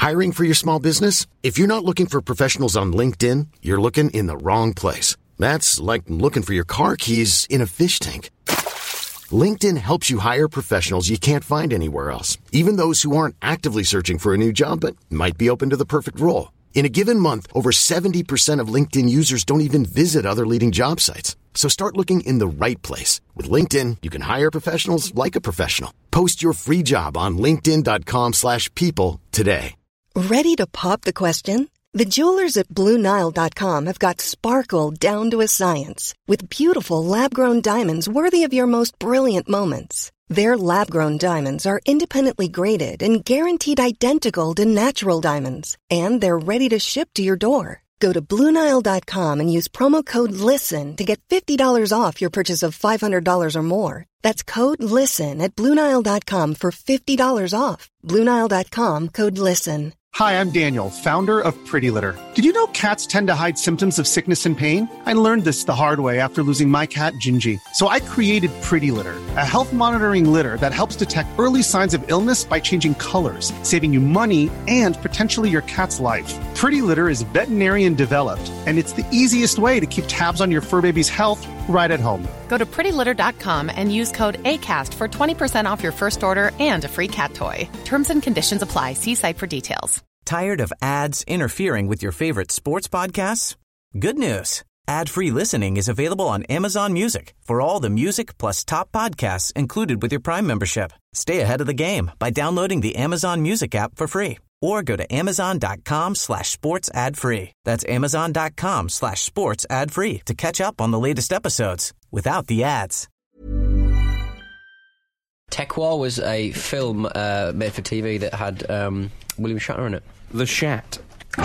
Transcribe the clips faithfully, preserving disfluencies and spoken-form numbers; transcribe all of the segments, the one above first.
Hiring for your small business? If you're not looking for professionals on LinkedIn, you're looking in the wrong place. That's like looking for your car keys in a fish tank. LinkedIn helps you hire professionals you can't find anywhere else, even those who aren't actively searching for a new job but might be open to the perfect role. In a given month, over seventy percent of LinkedIn users don't even visit other leading job sites. So start looking in the right place. With LinkedIn, you can hire professionals like a professional. Post your free job on linkedin.com slash people today. Ready to pop the question? The jewelers at Blue Nile dot com have got sparkle down to a science with beautiful lab-grown diamonds worthy of your most brilliant moments. Their lab-grown diamonds are independently graded and guaranteed identical to natural diamonds, and they're ready to ship to your door. Go to Blue Nile dot com and use promo code LISTEN to get fifty dollars off your purchase of five hundred dollars or more. That's code LISTEN at Blue Nile dot com for fifty dollars off. Blue Nile dot com, code LISTEN. Hi, I'm Daniel, founder of Pretty Litter. Did you know cats tend to hide symptoms of sickness and pain? I learned this the hard way after losing my cat, Gingy. So I created Pretty Litter, a health monitoring litter that helps detect early signs of illness by changing colors, saving you money and potentially your cat's life. Pretty Litter is veterinarian developed, and it's the easiest way to keep tabs on your fur baby's health right at home. Go to pretty litter dot com and use code ACAST for twenty percent off your first order and a free cat toy. Terms and conditions apply. See site for details. Tired of ads interfering with your favorite sports podcasts? Good news. Ad-free listening is available on Amazon Music for all the music plus top podcasts included with your Prime membership. Stay ahead of the game by downloading the Amazon Music app for free or go to amazon.com slash sports ad free. That's amazon.com slash sports ad free to catch up on the latest episodes without the ads. Tech War was a film uh, made for T V that had um, William Shatner in it. The Shat.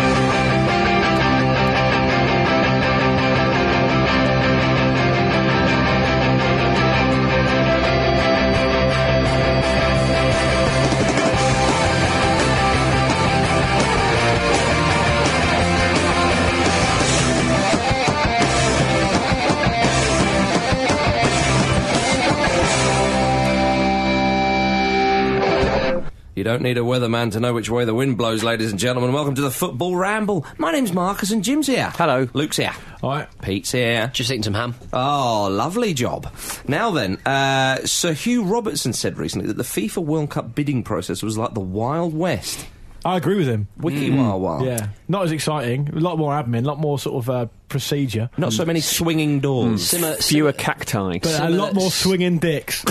You don't need a weatherman to know which way the wind blows, ladies and gentlemen. Welcome to the Football Ramble. My name's Marcus and Jim's here. Hello. Luke's here. All right. Pete's here. Just eating some ham. Oh, lovely job. Now then, uh, Sir Hugh Robertson said recently that the FIFA World Cup bidding process was like the Wild West. I agree with him. Wiki mm. Wild Wild. Yeah. Not as exciting. A lot more admin, a lot more sort of uh, procedure. Not so many swinging doors. Mm. Simmer, Fewer simmer, cacti. But a lot more swinging dicks.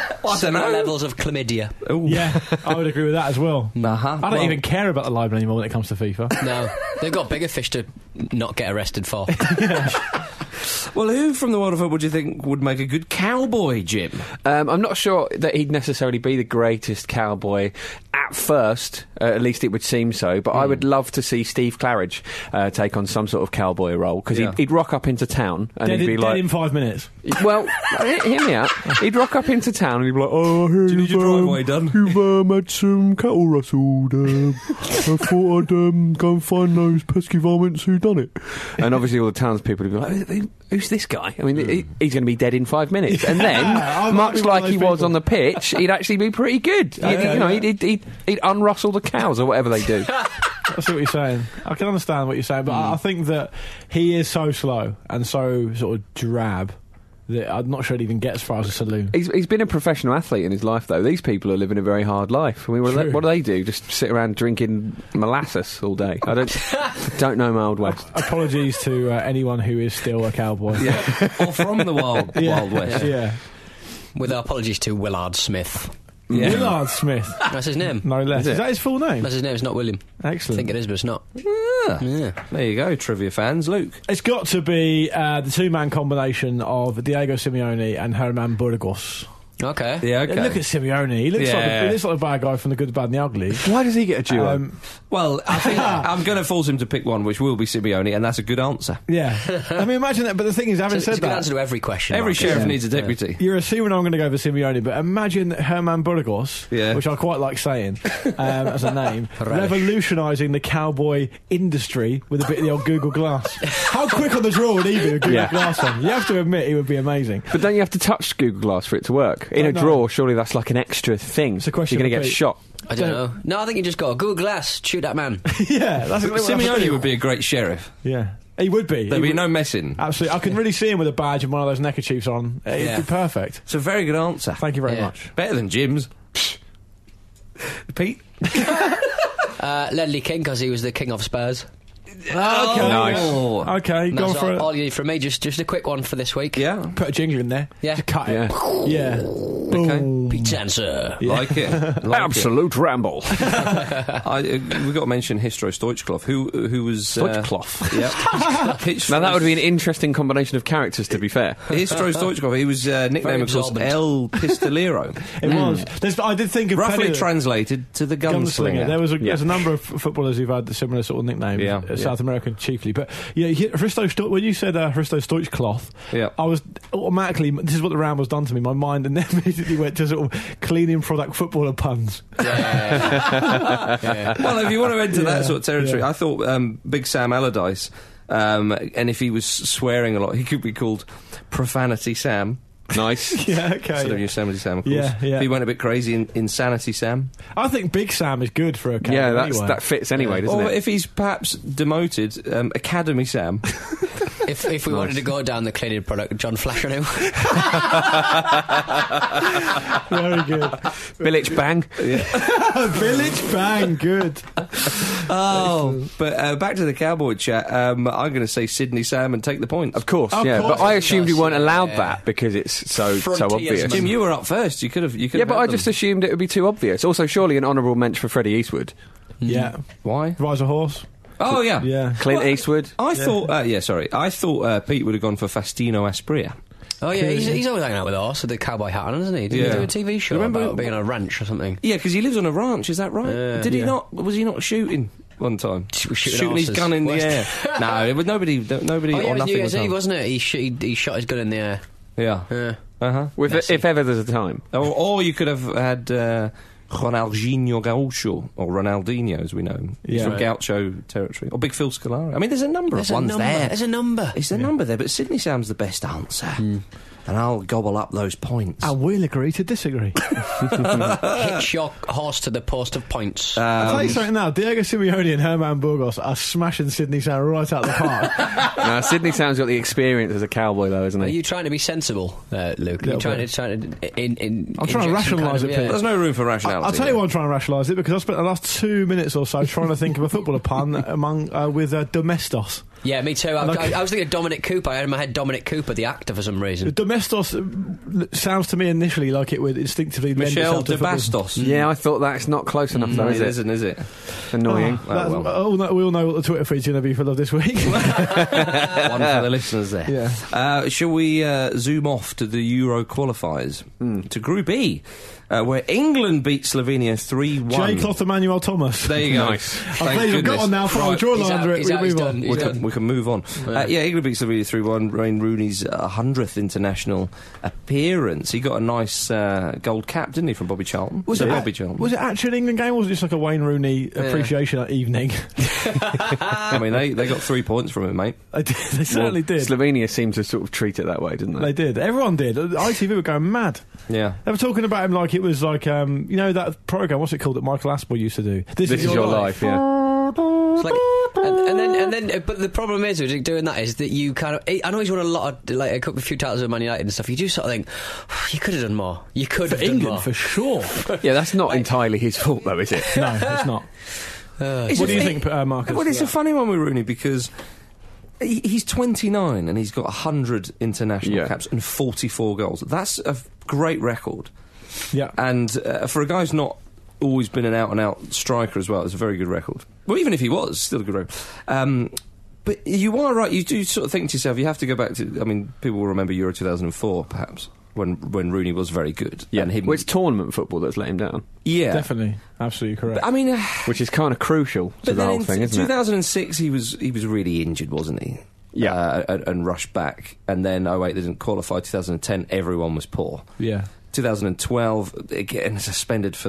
I don't know. Levels of chlamydia. Ooh. Yeah, I would agree with that as well. Uh-huh. I don't well, even care about the libel anymore when it comes to FIFA. No. They've got bigger fish to not get arrested for. Yeah. Well, who from the world of football do you think would make a good cowboy, Jim? Um, I'm not sure that he'd necessarily be the greatest cowboy at first, uh, at least it would seem so, but mm. I would love to see Steve Claridge uh, take on some sort of cowboy role, because yeah. he'd, he'd rock up into town and dead he'd be in, like... Dead in five minutes. Well, hear me out. He'd rock up into town and he'd be like, oh, I heard do you need your um, driveway done? You've um, had some cattle rustled. Um, I thought I'd um, go and find those pesky varmints who done it. And obviously all the townspeople would be like, Who, who's this guy? I mean, mm. he, he's going to be dead in five minutes. And then, yeah, much like he people. was on the pitch, he'd actually be pretty good. Yeah, he'd, yeah, you know, yeah. he'd, he'd, he'd unrustle the cows or whatever they do. I see what you're saying. I can understand what you're saying, but mm. I think that he is so slow and so sort of drab that I'm not sure it even gets as far as a saloon. He's, he's been a professional athlete in his life, though. These people are living a very hard life. I mean, what, do they, what do they do? Just sit around drinking molasses all day? I don't don't know my Old West. Apologies to uh, anyone who is still a cowboy. Yeah. Or from the Wild, yeah. Wild West. Yeah. yeah. With our apologies to Willard Smith. Yeah. Willard Smith. That's his name. No less. Is, is that his full name? That's his name. It's not William. Excellent. I think it is, but it's not. Yeah. yeah. There you go, trivia fans. Luke. It's got to be uh, the two-man combination of Diego Simeone and Herman Burgos. Okay. Yeah, okay. Look at Simeone. He looks, yeah. like a, he looks like a bad guy from The Good, the Bad and the Ugly. Why does he get a duo? Um, well, I think I'm going to force him to pick one, which will be Simeone, and that's a good answer. Yeah. I mean, imagine that, but the thing is, having so, said it's a good that... answer to every question. Every Marcus. sheriff yeah. needs a deputy. Yeah. You're assuming I'm going to go for Simeone, but imagine Herman Burgos, yeah. which I quite like saying um, as a name, revolutionising the cowboy industry with a bit of the old Google Glass. How quick on the draw would he be with Google yeah. Glass on? You have to admit he would be amazing. But don't you have to touch Google Glass for it to work? In oh, a no. draw, surely that's like an extra thing. It's a question You're going to get Pete. shot. I don't know. No, I think you just got a good glass, shoot that man. Yeah, that's exactly what I Simeone feel. would be a great sheriff. Yeah. He would be. There'd He be would- no messing. Absolutely. I can really see him with a badge and one of those neckerchiefs on. It'd Yeah. be perfect. It's a very good answer. Thank you very Yeah. much. Better than Jim's. Pete? Uh, Ledley King, because he was the king of Spurs. Okay. Nice. Okay, And go that's for all, it. all you need from me. Just, just a quick one for this week. Yeah. Put a ginger in there. Yeah. Just cut Yeah. it. Yeah. Boom. Pete's answer. Like it. Like Absolute ramble. It. I, uh, we've got to mention Histro Stoichkov, who who was... Stoichkov. Uh, yeah. Now, that would be an interesting combination of characters, to be fair. Histro Stoichkov, he was uh, nicknamed, of course, absorbent. El Pistolero. It was. There's, I did think of Roughly plenty of- translated to the gunslinger. Gunslinger. There was a, Yeah. there's a number of footballers who've had similar sort of nicknames. Yeah, uh, yeah. South American chiefly, but yeah, he- Hristo Sto- when you said uh, Hristo Stoichkov, Yeah. I was automatically. This is what the round was done to me. My mind and then immediately went to sort of cleaning product footballer puns. Yeah. Well, if you want to enter Yeah, that sort of territory, yeah. I thought um, Big Sam Allardyce, um, and if he was swearing a lot, he could be called Profanity Sam. Nice. Yeah, okay. Instead of Yosemite Sam, of course. Yeah, yeah. If he went a bit crazy, in Insanity Sam. I think Big Sam is good for a captain Yeah, that's, anyway. that fits anyway, doesn't Or it? if he's perhaps demoted, um, Academy Sam. If, if we wanted to go down the cleaning product, John Flashernew. Very good. Village Bang. Village Bang, good. Oh, but uh, back to the cowboy chat. Um, I'm going to say Sydney Sam and take the points. Of course, Of yeah. course, but I of assumed you course, weren't allowed yeah. that because it's so so Frontiersman. obvious. Jim, you were up first. You could have. You could Yeah, have but had I them. just assumed it would be too obvious. Also, surely an honourable mention for Freddie Eastwood. Yeah. Why? Rise a horse. Oh yeah, Yeah. Clint Well, Eastwood. I thought. Uh, yeah, sorry. I thought uh, Pete would have gone for Faustino Asprilla. Oh, yeah, he's, he's always hanging out with us with the cowboy hat on, isn't he? Did Yeah. he do a T V show Remember- about being on a ranch or something? Yeah, because he lives on a ranch. Is that right? Yeah. Did he Yeah. not? Was he not shooting one time? He was shooting his arses. gun in the Worst- air. No, it was nobody. Nobody Oh, yeah, or it was nothing. New was Year's Eve, done. wasn't it? He, sh- he, he shot his gun in the air. Yeah. Yeah. Uh huh. With Messi. if ever there's a time. Or, or you could have had uh, Ronaldinho Gaucho, or Ronaldinho as we know him. He's Yeah. from Right. Gaucho territory. Or Big Phil Scolari. I mean, there's a number There's of a ones number. there. There's a number. It's a number there, but Sydney Sam's the best answer. And I'll gobble up those points. And we'll agree to disagree. Hitch your horse to the post of points. I'll Um, tell you something now. Diego Simeone and Herman Burgos are smashing Sydney Sam right out the park. Now, Sydney Sam's got the experience as a cowboy, though, isn't Are he? you trying to be sensible, uh, Luke? Are you Little trying bit. to, trying to in, in, I'm trying to inject some rationalise kind of- it, Pete. yeah. There's no room for rationality. I'll tell you why I'm trying to rationalise it, because I spent the last two minutes or so trying to think of a footballer pun among uh, with uh, Domestos. Yeah, me too. I, Like- I, I was thinking of Dominic Cooper. I had in my head Dominic Cooper, the actor, for some reason. Domestos uh, sounds to me initially like it would instinctively lend Michel itself to de football. Bastos. Yeah, I thought that's not close enough, though, No, is it it? isn't, is it? Annoying. Oh, that's- Oh, well. oh, no, we all know what the Twitter feed's going to be full of this week. One for the listeners there. Yeah. Uh, shall we uh, zoom off to the Euro qualifiers? To Group E, uh, where England beat Slovenia three one. J. Cloth Emmanuel Thomas. There you go. Nice. I'm Thank pleased I've got goodness. one now. I'll Right. draw a He's line out, under it. he's We out, he's move done. on. He's We done. can, we can move on. Uh, yeah, England beat Slovenia three one. Wayne Rooney's uh, one hundredth international appearance. He got a nice uh, gold cap, didn't he, from Bobby Charlton? Was So it, Bobby act- Charlton? was it actually an England game, or was it just like a Wayne Rooney appreciation evening? I mean, they, they got three points from it, mate. they, did, they certainly Well, did. Slovenia seemed to sort of treat it that way, didn't they? They did. Everyone did. I T V were going mad. Yeah. They were talking about him like it was like, um, you know, that program, what's it called, that Michael Aspel used to do? This is your life, yeah. It's like, and, and then, and then, uh, but the problem is with doing that is that you kind of. I know he's won a lot of, like a couple, a few titles with Man United and stuff. You do sort of think, oh, you could have done more. You could have done England, more. for sure. Yeah, that's not entirely his fault, though, is it? No, it's not. It's What a- do you think, uh, Marcus? Well, it's a funny one with Rooney because he, he's twenty-nine and he's got one hundred international Yeah. caps and forty-four goals. That's a f- great record. Yeah. And uh, for a guy who's not always been an out-and-out striker as well, it's a very good record. Well, even if he was, still a good record. Um, but you are right, you do sort of think to yourself, you have to go back to, I mean, people will remember Euro two thousand four, perhaps, when when Rooney was very good. Yeah. And him, Well, it's tournament football that's let him down, yeah. Definitely. Absolutely correct. But, I mean... Uh, which is kind of crucial to But the then whole in thing, isn't two it? thousand six, he was he was really injured, wasn't he? Yeah. uh, and, and rushed back. And then oh wait, they didn't qualify. two thousand ten, everyone was poor. yeah. two thousand twelve, again suspended for that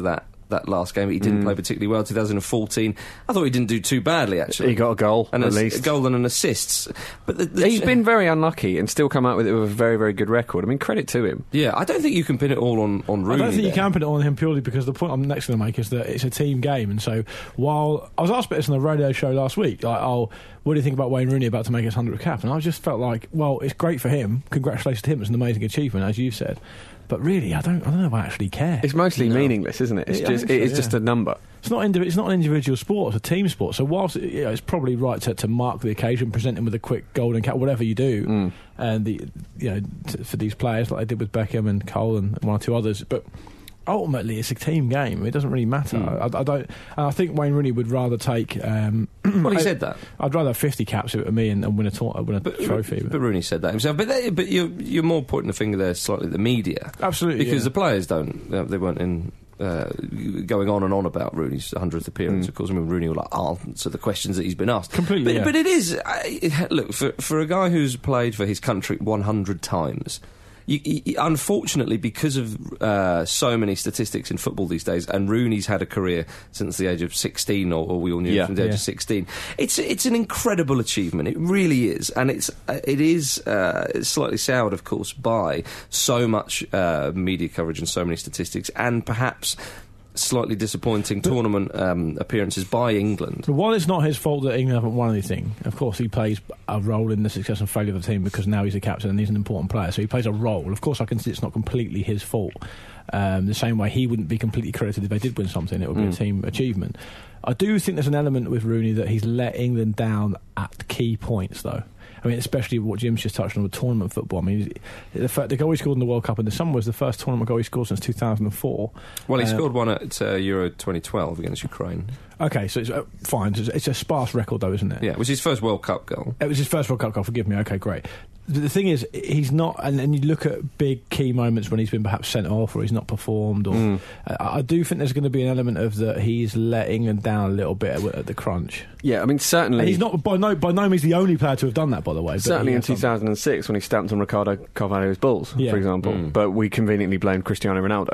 that last game. He didn't mm. play particularly well. twenty fourteen, I thought he didn't do too badly, actually. He got a goal, and at a, least. A goal and an assist. But the, the He's ch- been very unlucky and still come out with it with a very, very good record. I mean, credit to him. Yeah, I don't think you can pin it all on, on Rooney. I don't think there. you can pin it on him purely because the point I'm next going to make is that it's a team game. And so while I was asked about this on the radio show last week, like, oh, what do you think about Wayne Rooney about to make his hundredth cap? And I just felt like, well, it's great for him. Congratulations to him. It's an amazing achievement, as you said. But really, I don't, I don't know if I actually care. It's mostly no. meaningless, isn't it? It's yeah, just, so, it is yeah. just a number. It's not, indiv- it's not an individual sport, it's a team sport. So whilst you know, it's probably right to, to mark the occasion, present him with a quick golden cap, whatever you do, mm. and the you know t- for these players like they did with Beckham and Cole and one or two others, but ultimately it's a team game. It doesn't really matter. Mm. I, I don't. And I think Wayne Rooney would rather take. Um, well, he I, said that. I'd rather have fifty caps with me and, and win a, to- win a but, trophy. But, but Rooney said that himself. But they, but you're you're more pointing the finger there slightly at the media, absolutely, because yeah. the players don't. They weren't in. Uh, going on and on about Rooney's hundredth appearance, mm. of course. I mean, Rooney will like, answer the questions that he's been asked. Completely, but, yeah. but it is I, look for for a guy who's played for his country one hundred times. You, you, unfortunately, because of uh, so many statistics in football these days, and Rooney's had a career since the age of sixteen, or, or we all knew yeah, from the age yeah. of sixteen. It's it's an incredible achievement. It really is, and it's uh, it is uh, slightly soured, of course, by so much uh, media coverage and so many statistics, and perhaps slightly disappointing but, tournament um, appearances by England. But while it's not his fault that England haven't won anything, of course he plays a role in the success and failure of the team because now he's a captain and he's an important player, so he plays a role. Of course I can see it's not completely his fault. Um, the same way he wouldn't be completely credited if they did win something, it would be mm. a team achievement. I do think there's an element with Rooney that he's let England down at key points, though. I mean, especially what Jim's just touched on with tournament football. I mean, the, fact, the goal he scored in the World Cup in the summer was the first tournament goal he scored since two thousand four. Well, he uh, scored one at uh, Euro twenty twelve against Ukraine. Okay, so it's uh, fine. It's, it's a sparse record, though, isn't it? Yeah, it was his first World Cup goal. It was his first World Cup goal, forgive me. Okay, great. The thing is, he's not, and, and you look at big key moments when he's been perhaps sent off or he's not performed. Or mm. uh, I do think there's going to be an element of that he's let England down a little bit at, at the crunch. Yeah, I mean, certainly. And he's not by no by no means the only player to have done that, by the way. Certainly in two thousand six when he stamped on Ricardo Carvalho's balls, yeah. for example. Mm. But we conveniently blamed Cristiano Ronaldo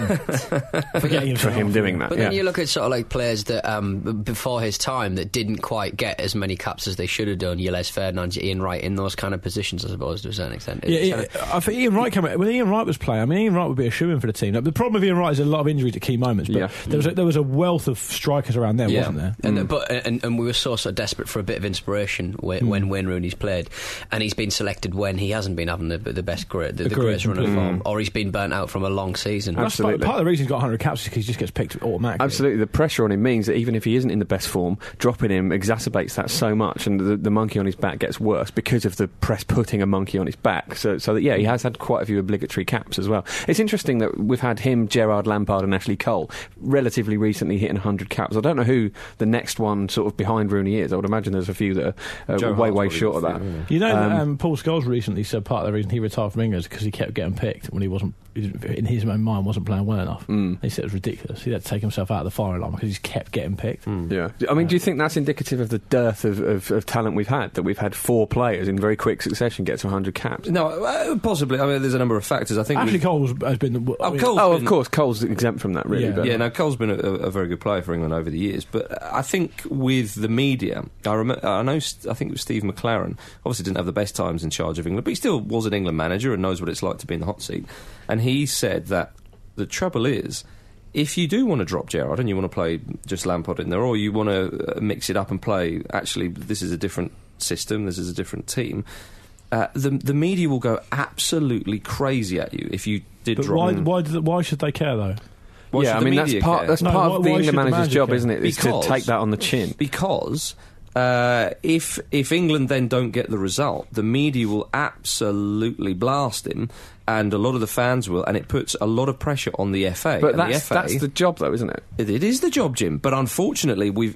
mm. Forgetting for him doing that. But yeah. then you look at sort of like players that um, before his time that didn't quite get as many caps as they should have done. Jules Ferdinand, Ian Wright, in those kind of positions, I suppose, to a certain extent. Yeah, yeah, I think Ian Wright came out when Ian Wright was playing. I mean, Ian Wright would be a shoo-in for the team. Now, the problem with Ian Wright is a lot of injuries at key moments. But yeah. there was a, there was a wealth of strikers around there, yeah. wasn't there? And, mm. but and, and we were so sort of desperate for a bit of inspiration when, mm. when Wayne Rooney's played, and he's been selected when he hasn't been having the, the best great, the, the greatest run of form, or he's been burnt out from a long season. Absolutely. That's part of the reason he's got one hundred caps is because he just gets picked automatically. Absolutely, the pressure on him means that even if he isn't in the best form, dropping him exacerbates that so much, and the, the monkey on his back gets worse because of the press putting a monkey on his back. So, so that yeah, he has had quite a few obligatory caps as well. It's interesting that we've had him, Gerrard, Lampard, and Ashley Cole relatively recently hitting one hundred caps. I don't know who the next one sort of behind Rooney is. I would imagine there's a few that are uh, way, way short of that. Yeah. You know, um, that, um, Paul Scholes recently said part of the reason he retired from England is because he kept getting picked when he wasn't, in his own mind, wasn't playing well enough. Mm. He said it was ridiculous. He had to take himself out of the firing line because he kept getting picked. Mm. Yeah, I mean, uh, do you think that's indicative of the dearth of, of, of talent we've had? That we've had four players in very quick succession get to one hundred caps? No, uh, possibly. I mean, there's a number of factors. I think Ashley Cole has been. The, oh, mean, Cole's oh been, of course, Cole's exempt from that, really. Yeah, but. yeah no, Cole's been a, a very good player for England over the years. But I think with the media, I remember. I know. I think it was Steve McLaren. Obviously, didn't have the best times in charge of England, but he still was an England manager and knows what it's like to be in the hot seat. And he said that the trouble is, if you do want to drop Gerrard and you want to play just Lampard in there, or you want to mix it up and play, actually, this is a different system, this is a different team, uh, the the media will go absolutely crazy at you if you did but drop why, him. Why, why should they care, though? Why yeah, I mean, that's part, that's no, part why, of the why England manager's manager job, care? isn't it? Is because, to take that on the chin. Because uh, if if England then don't get the result, the media will absolutely blast him, and a lot of the fans will, and it puts a lot of pressure on the F A. But and that's, the F A, that's the job, though, isn't it? it? It is the job, Jim. But unfortunately, we've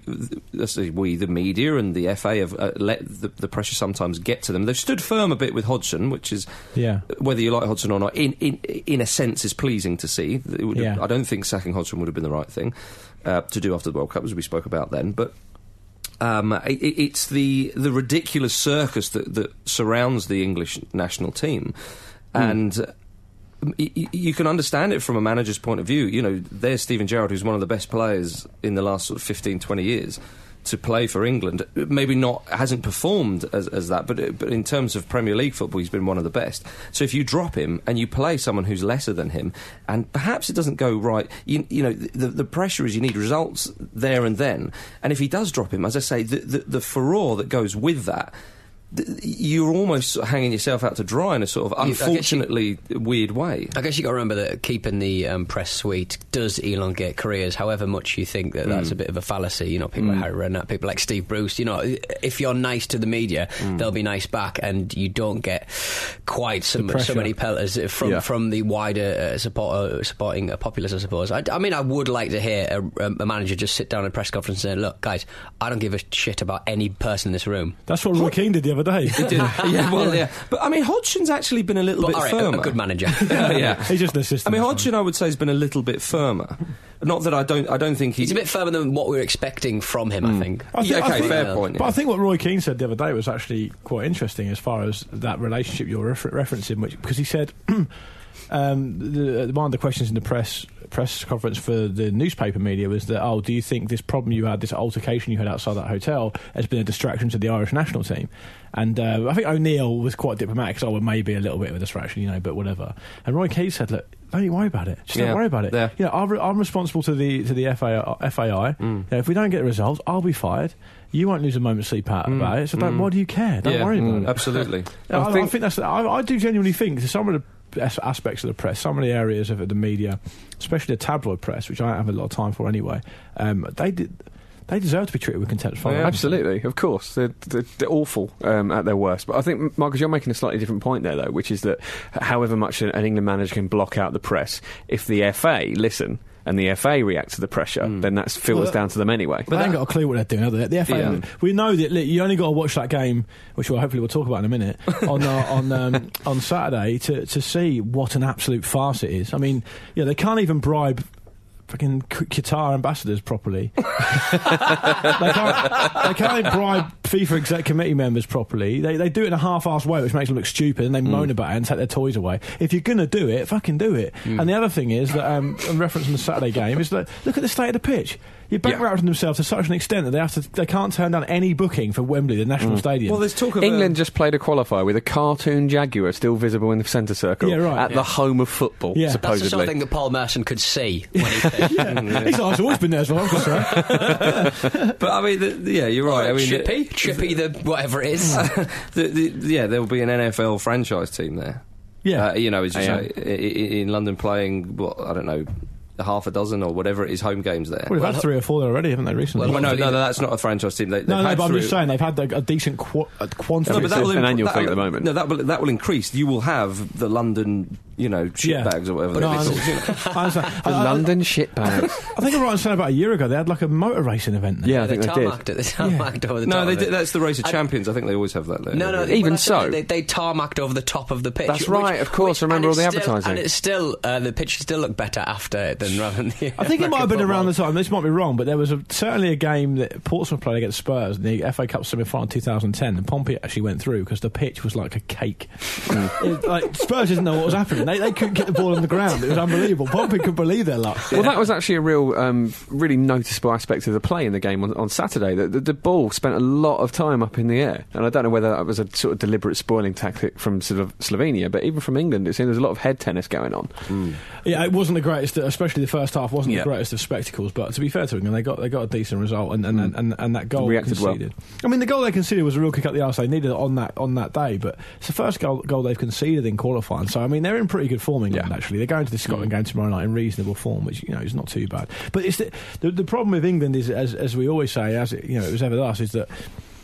we, the media and the F A, have uh, let the, the pressure sometimes get to them. They've stood firm a bit with Hodgson, which is, yeah. whether you like Hodgson or not, in in in a sense, is pleasing to see. It would yeah. have, I don't think sacking Hodgson would have been the right thing uh, to do after the World Cup, as we spoke about then. But Um, it, it's the the ridiculous circus that, that surrounds the English national team, mm. and you, you can understand it from a manager's point of view. You know, there's Steven Gerrard, who's one of the best players in the last sort of fifteen, twenty years to play for England. Maybe not, hasn't performed as, as that, but but in terms of Premier League football, he's been one of the best. So if you drop him and you play someone who's lesser than him, and perhaps it doesn't go right, you, you know, the, the pressure is you need results there and then. And if he does drop him, as I say, the, the, the furore that goes with that, you're almost sort of hanging yourself out to dry in a sort of unfortunately you, weird way. I guess you got to remember that keeping the um, press suite does elongate careers, however much you think that mm. that's a bit of a fallacy. You know, people mm. like Harry Redknapp, people like Steve Bruce, you know, if you're nice to the media, mm. they'll be nice back, and you don't get quite so, so many pelters from, yeah. from the wider uh, support, uh, supporting uh, populace, I suppose. I, I mean, I would like to hear a, a manager just sit down in a press conference and say, look, guys, I don't give a shit about any person in this room. That's what Roy Keane did the other day. He did. Yeah, well, yeah. But, I mean, Hodgson's actually been a little but, bit all right, firmer. A, a good manager. yeah, yeah. He's just an assistant. I mean, Hodgson, I would say, has been a little bit firmer. Not that I don't I don't think he... He's a bit firmer than what we were expecting from him, mm. I think. I think yeah, okay, I think, fair point. Yeah. But I think what Roy Keane said the other day was actually quite interesting as far as that relationship you're refer- referencing, which, because he said... Um, the, one of the questions in the press press conference for the newspaper media was that, oh, do you think this problem you had, this altercation you had outside that hotel, has been a distraction to the Irish national team? And uh, I think O'Neill was quite diplomatic, so oh, well, maybe a little bit of a distraction, you know, but whatever. And Roy Keane said, look, don't you worry about it. Just yeah. don't worry about it. Yeah. You know, I'm, I'm responsible to the to the F A I. F A I. Mm. You know, if we don't get the results, I'll be fired. You won't lose a moment's sleep out mm. about it. So don't, mm. why do you care? Don't yeah. worry about mm. it. Absolutely. I, I, think, I think that's. I, I do genuinely think that some of the aspects of the press, some of the areas of the media, especially the tabloid press, which I don't have a lot of time for anyway, um, they did. They deserve to be treated with contempt. Yeah, absolutely, of course. They're, they're, they're awful um, at their worst. But I think, Marcus, you're making a slightly different point there, though, which is that however much an England manager can block out the press, if the F A listen and the F A react to the pressure, mm. then that filters well, down to them anyway. But they ain't got a clue what they're doing, have they? The F A, yeah. we know that look, you only got to watch that game, which we'll hopefully we'll talk about in a minute, on uh, on um, on Saturday to to see what an absolute farce it is. I mean, yeah, they can't even bribe fucking Qatar ambassadors properly. they, can't, they can't bribe FIFA exec committee members properly. They they do it in a half-assed way, which makes them look stupid, and they mm. moan about it and take their toys away. If you're going to do it, fucking do it. Mm. And the other thing is that, um, in reference to the Saturday game, is that look at the state of the pitch. You're bankrupting yeah. themselves to such an extent that they have to, they can't turn down any booking for Wembley, the national mm. stadium. Well, there's talk of England um, just played a qualifier with a cartoon jaguar still visible in the centre circle yeah, right. at yeah. the home of football, yeah. supposedly. That's the sort of thing that Paul Merson could see when he played. yeah. His eyes have always been there as well, I'm concerned. But, I mean, the, the, yeah, you're right. Or I mean, Chippy? The, Chippy the whatever it is. the, the, yeah, there will be an N F L franchise team there. Yeah. Uh, you know, as you yeah. say, in, in London playing, what, I don't know, half a dozen or whatever it is home games there. Well, they've had three or four there already, haven't they, recently? Well, no, no, no, that's not a franchise team. They, no, no, had but I'm three. just saying they've had a, a decent qu- a quantity. No, but that will an imp- annual that thing will, at the moment. No, that will, that will increase. You will have the London, you know, shitbags yeah. or whatever but they're no, called. I understand. The I, I, London shitbags. I think I'm right in saying about a year ago they had like a motor racing event there. Yeah, I think they they did. tarmacked it. They tarmacked yeah. over the no, top they of did, it. that's the Race of Champions. I think they always have that there. No, no, even well, so. They, they tarmacked over the top of the pitch. That's which, right, of course. Which, remember all the still, advertising. And it's still, uh, the pitch still looked better after than rather than the I think it might have been around the time, this might be wrong, but there was a, certainly a game that Portsmouth played against Spurs in the F A Cup semi-final in two thousand ten, and Pompey actually went through because the pitch was like a cake. it, like, Spurs didn't know what was happening. They, they couldn't get the ball on the ground. It was unbelievable. Pompey couldn't believe their luck. Well, that was actually a real, um, really noticeable aspect of the play in the game on, on Saturday. The, the, the ball spent a lot of time up in the air, and I don't know whether that was a sort of deliberate spoiling tactic from sort of Slovenia, but even from England, it seemed there was a lot of head tennis going on. Mm. Yeah, it wasn't the greatest, especially the first half wasn't yeah. the greatest of spectacles, but to be fair to England, they got they got a decent result, and and, mm. and, and, and that goal Reacted they conceded. Well. I mean, the goal they conceded was a real kick up the arse. They needed it on that on that day, but it's the first goal, goal they've conceded in qualifying. So I mean, they're in pretty good form, England. Yeah. Actually, they're going to the Scotland mm. game tomorrow night in reasonable form, which you know is not too bad. But it's the the, the problem with England is, as as we always say, as it, you know, it was ever thus, is that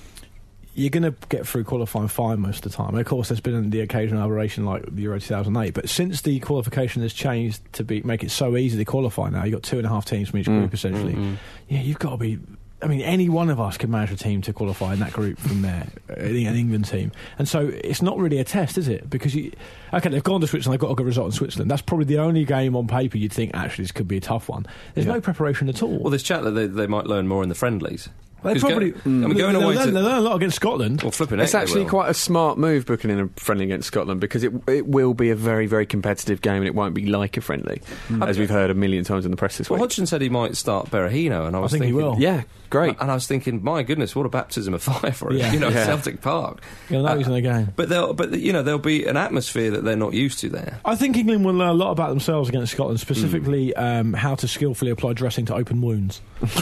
you're going to get through qualifying fine most of the time. And of course, there's been the occasional aberration like the Euro two thousand eight, but since the qualification has changed to be make it so easy to qualify now, you've got two and a half teams from each group, mm. essentially. Mm-hmm. Yeah, you've got to be... I mean, any one of us could manage a team to qualify in that group from there, an England team. And so it's not really a test, is it? Because, you, OK, they've gone to Switzerland, they've got a good result in Switzerland. That's probably the only game on paper you'd think, actually, this could be a tough one. There's yeah. no preparation at all. Well, there's chat that they, they might learn more in the friendlies. They probably go, mm. I mean, going they, away they, to, they learn a lot against Scotland. Or flipping It's actually quite a smart move booking in a friendly against Scotland because it it will be a very, very competitive game and it won't be like a friendly, mm. as we've heard a million times in the press this well, week. Hodgson said he might start Berahino, and I was I think thinking, he will. Yeah, great. And I was thinking, my goodness, what a baptism of fire for him, yeah. you know, yeah. Celtic Park. Yeah, that was in the game. But they'll, but you know, there'll be an atmosphere that they're not used to there. I think England will learn a lot about themselves against Scotland, specifically mm. um, how to skillfully apply dressing to open wounds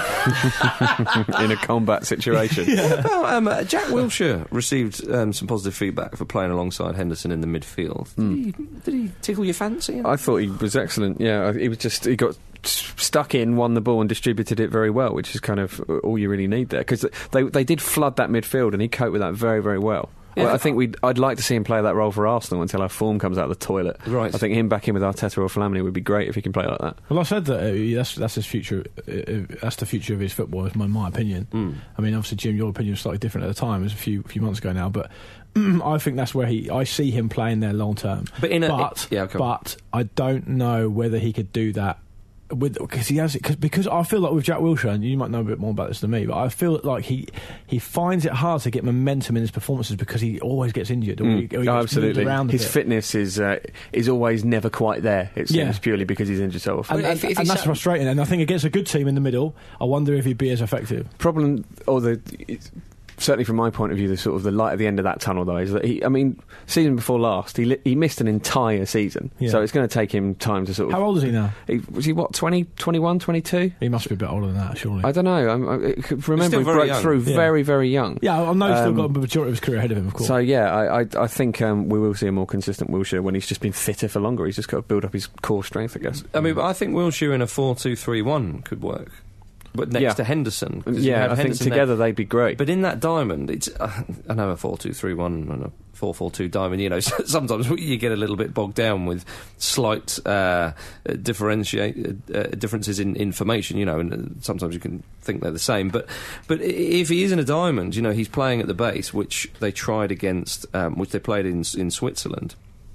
in a combat situation. yeah. What about um, uh, Jack Wilshere received um, some positive feedback for playing alongside Henderson in the midfield. Did, mm. he, did he tickle your fancy? I thought he was excellent. Yeah, he was just he got stuck in, won the ball, and distributed it very well, which is kind of all you really need there because they they did flood that midfield, and he coped with that very very well. Yeah. Well, I think we'd, I'd like to see him play that role for Arsenal until our form comes out of the toilet. Right. I think him back in with Arteta or Flamini would be great if he can play like that. Well, I said that uh, that's that's his future. Uh, that's the future of his football, is my my opinion. Mm. I mean, obviously, Jim, your opinion was slightly different at the time. It was a few few months ago now, but I think that's where he. I see him playing there long term. But in a, but, it, yeah, but I don't know whether he could do that. With because he has cause, because I feel like with Jack Wilshere, and you might know a bit more about this than me, but I feel like he he finds it hard to get momentum in his performances because he always gets injured. Or mm. he, or he oh, gets absolutely, around his bit. fitness is uh, is always never quite there. It seems yeah. purely because he's injured so often, and, and, and, and that's frustrating. And I think against a good team in the middle, I wonder if he'd be as effective. Problem or the. It's, certainly from my point of view, the sort of the light at the end of that tunnel, though, is that he. I mean, season before last, he li- he missed an entire season, yeah. so it's going to take him time to sort of. How old is he now? He, was he what twenty, twenty-one, twenty-two? He must be a bit older than that, surely. I don't know. I'm, I remember he broke young. through yeah. very, very young. Yeah, I know he's um, still got the majority of his career ahead of him, of course. So yeah, I I, I think um, we will see a more consistent Wilshere when he's just been fitter for longer. He's just got to build up his core strength, I guess. I mean, but I think Wilshere in a four two three one could work. But next yeah. to Henderson. Yeah, I Henderson think together there. they'd be great. But in that diamond, it's uh, I know a four two three one and a four four two diamond, you know, sometimes you get a little bit bogged down with slight uh, differentiate uh, differences in information, you know, and sometimes you can think they're the same. But but if he is in a diamond, you know, he's playing at the base, which they tried against, um, which they played in in Switzerland,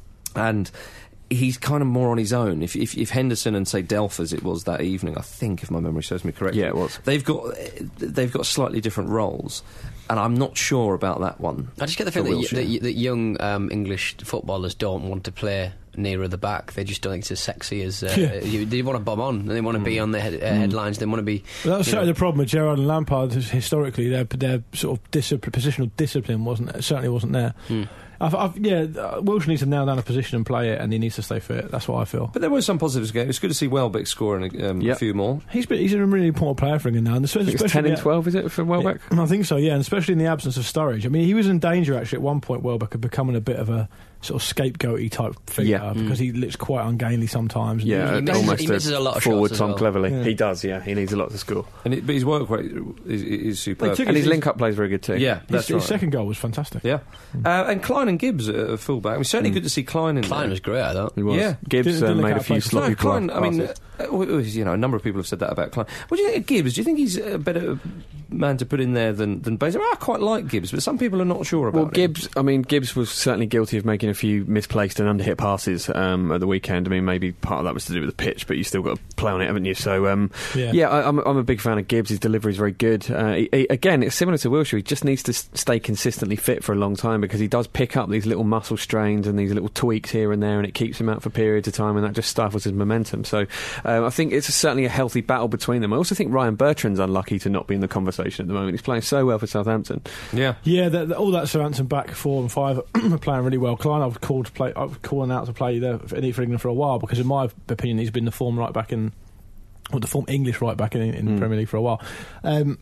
and he's kind of more on his own. If, if if Henderson and say Delph, as it was that evening, I think, if my memory serves me correctly, yeah, it was. They've got they've got slightly different roles, and I'm not sure about that one. I just get the feeling that, that, that young um, English footballers don't want to play nearer the back. They just don't think it's as sexy as uh, yeah. you, they want to bomb on. They want to mm. be on the head, uh, mm. headlines. They want to be. Well, that's certainly know. the problem with Gerrard and Lampard. Historically, their their sort of discipline, positional discipline wasn't certainly wasn't there. Mm. I've, I've, yeah, uh, Wilshere needs to nail down a position and play it, and he needs to stay fit. That's what I feel. But there were some positives again. It's good to see Welbeck scoring um, yep. a few more. He's been, he's a really important player for England now. And especially, it's ten and twelve, is it, for Welbeck? Yeah, I think so, yeah, and especially in the absence of Sturridge. I mean, he was in danger, actually, at one point, Welbeck, of becoming a bit of a sort of scapegoaty type figure, yeah. because mm. he looks quite ungainly sometimes. Yeah, he, misses, almost he misses a lot of forward shots Tom well. Cleverley. Yeah. He does, yeah. He needs a lot to score. And it, but his work rate is, is superb. And his, his link-up play is very good too. Yeah, that's his, right. His second goal was fantastic. Yeah. Mm. Uh, and Klein and Gibbs at full-back. I mean, certainly mm. good to see Klein in Klein there. was great, I thought. He was. Yeah. Gibbs uh, made a few sloppy no, Klein, I mean, passes. Uh, you know, a number of people have said that about Klein. What do you think of Gibbs? Do you think he's a better man to put in there than, than Baines? I, mean, I quite like Gibbs, but some people are not sure about well, him. Gibbs, I mean, Gibbs was certainly guilty of making a few misplaced and underhit passes um, at the weekend. I mean, maybe part of that was to do with the pitch, but you still got to play on it, haven't you? So, um, yeah, yeah I, I'm, I'm a big fan of Gibbs. His delivery is very good. Uh, he, he, again, it's similar to Wilshere. He just needs to s- stay consistently fit for a long time because he does pick up these little muscle strains and these little tweaks here and there, and it keeps him out for periods of time, and that just stifles his momentum. So, um, I think it's a, certainly a healthy battle between them. I also think Ryan Bertrand's unlucky to not be in the conversation at the moment. He's playing so well for Southampton. Yeah, yeah. The, the, all that Southampton back four and five are playing really well. Klein, I was called to play. I was calling out to play there for, for England for a while because, in my opinion, he's been the form right back in, or the form English right back in, in mm. the Premier League for a while. Um,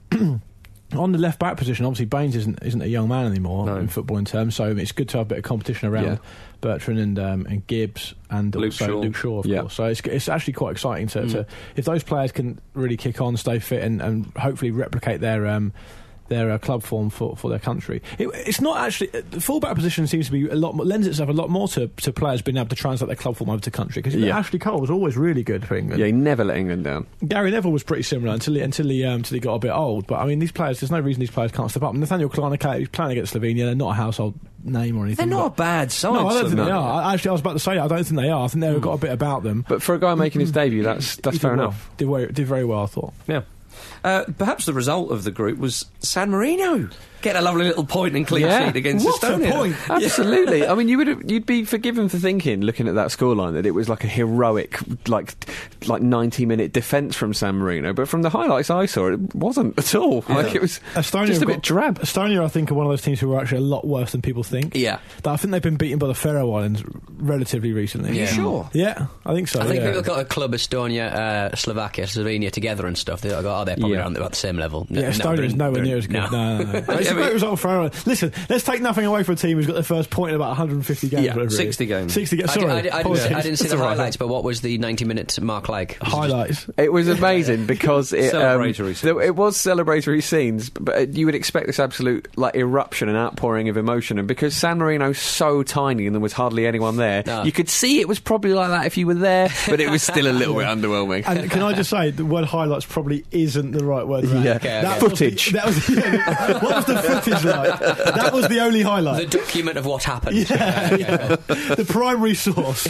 on the left back position, obviously Baines isn't isn't a young man anymore no. in footballing terms, so it's good to have a bit of competition around yeah. Bertrand and um, and Gibbs and Luke also Shaw. Luke Shaw, of yeah. course. So it's it's actually quite exciting to, mm. to if those players can really kick on, stay fit, and, and hopefully replicate their. Um, their uh, club form for, for their country. It, it's not actually the fullback position seems to be a lot more, lends itself a lot more to, to players being able to translate their club form over to country because yeah. Ashley Cole was always really good for England. Yeah, he never let England down. Gary Neville was pretty similar until he, until he um, until he got a bit old. But I mean, these players, there's no reason these players can't step up. Nathaniel Klein, okay, he's playing against Slovenia. They're not a household name or anything. They're not a bad side. No, I don't think no. they are. Actually, I was about to say I don't think they are. I think they've mm. got a bit about them. But for a guy making his debut, that's that's he fair did enough. Well. Did, very, did very well, I thought. Yeah. Uh, perhaps the result of the group was San Marino get a lovely little point and clean Yeah. sheet against What a Estonia. point. Absolutely. I mean, you would you'd be forgiven for thinking, looking at that scoreline, that it was like a heroic, like like ninety minute defence from San Marino. But from the highlights I saw, it wasn't at all. Yeah. Like it was Estonia just a have bit got- drab. Estonia, I think, are one of those teams who are actually a lot worse than people think. Yeah. That I think they've been beaten by the Faroe Islands relatively recently. Are you sure? Yeah, I think so. I think yeah. people got a club Estonia, uh, Slovakia, Slovenia together and stuff. They got, oh, they're probably Yeah. around about the same level. Yeah, No, Estonia they're is in- nowhere they're near in- as good. no. No, no, no. It's a great result for Faroe. Listen, let's take nothing away from a team who's got their first point in about one hundred fifty games. Yeah, whatever it is. sixty games. sixty games. I, Sorry, di- I, di- I, didn't, see- I didn't see Apologies. the It's all right. highlights, but what was the ninety minute mark like? Was it Highlights. It was amazing because it, um, Celebratory scenes. there- it was celebratory scenes, but uh, you would expect this absolute like eruption and outpouring of emotion. And because San Marino's so tiny and there was hardly anyone there, No. you could see it was probably like that if you were there, but it was still a little bit underwhelming. And can I just say, the word highlights probably isn't the right word. for that. Yeah. Okay, That okay. was the- Footage. that was, yeah, what was the footage like? That was the only The highlight. document of what happened. Yeah, yeah. The primary source.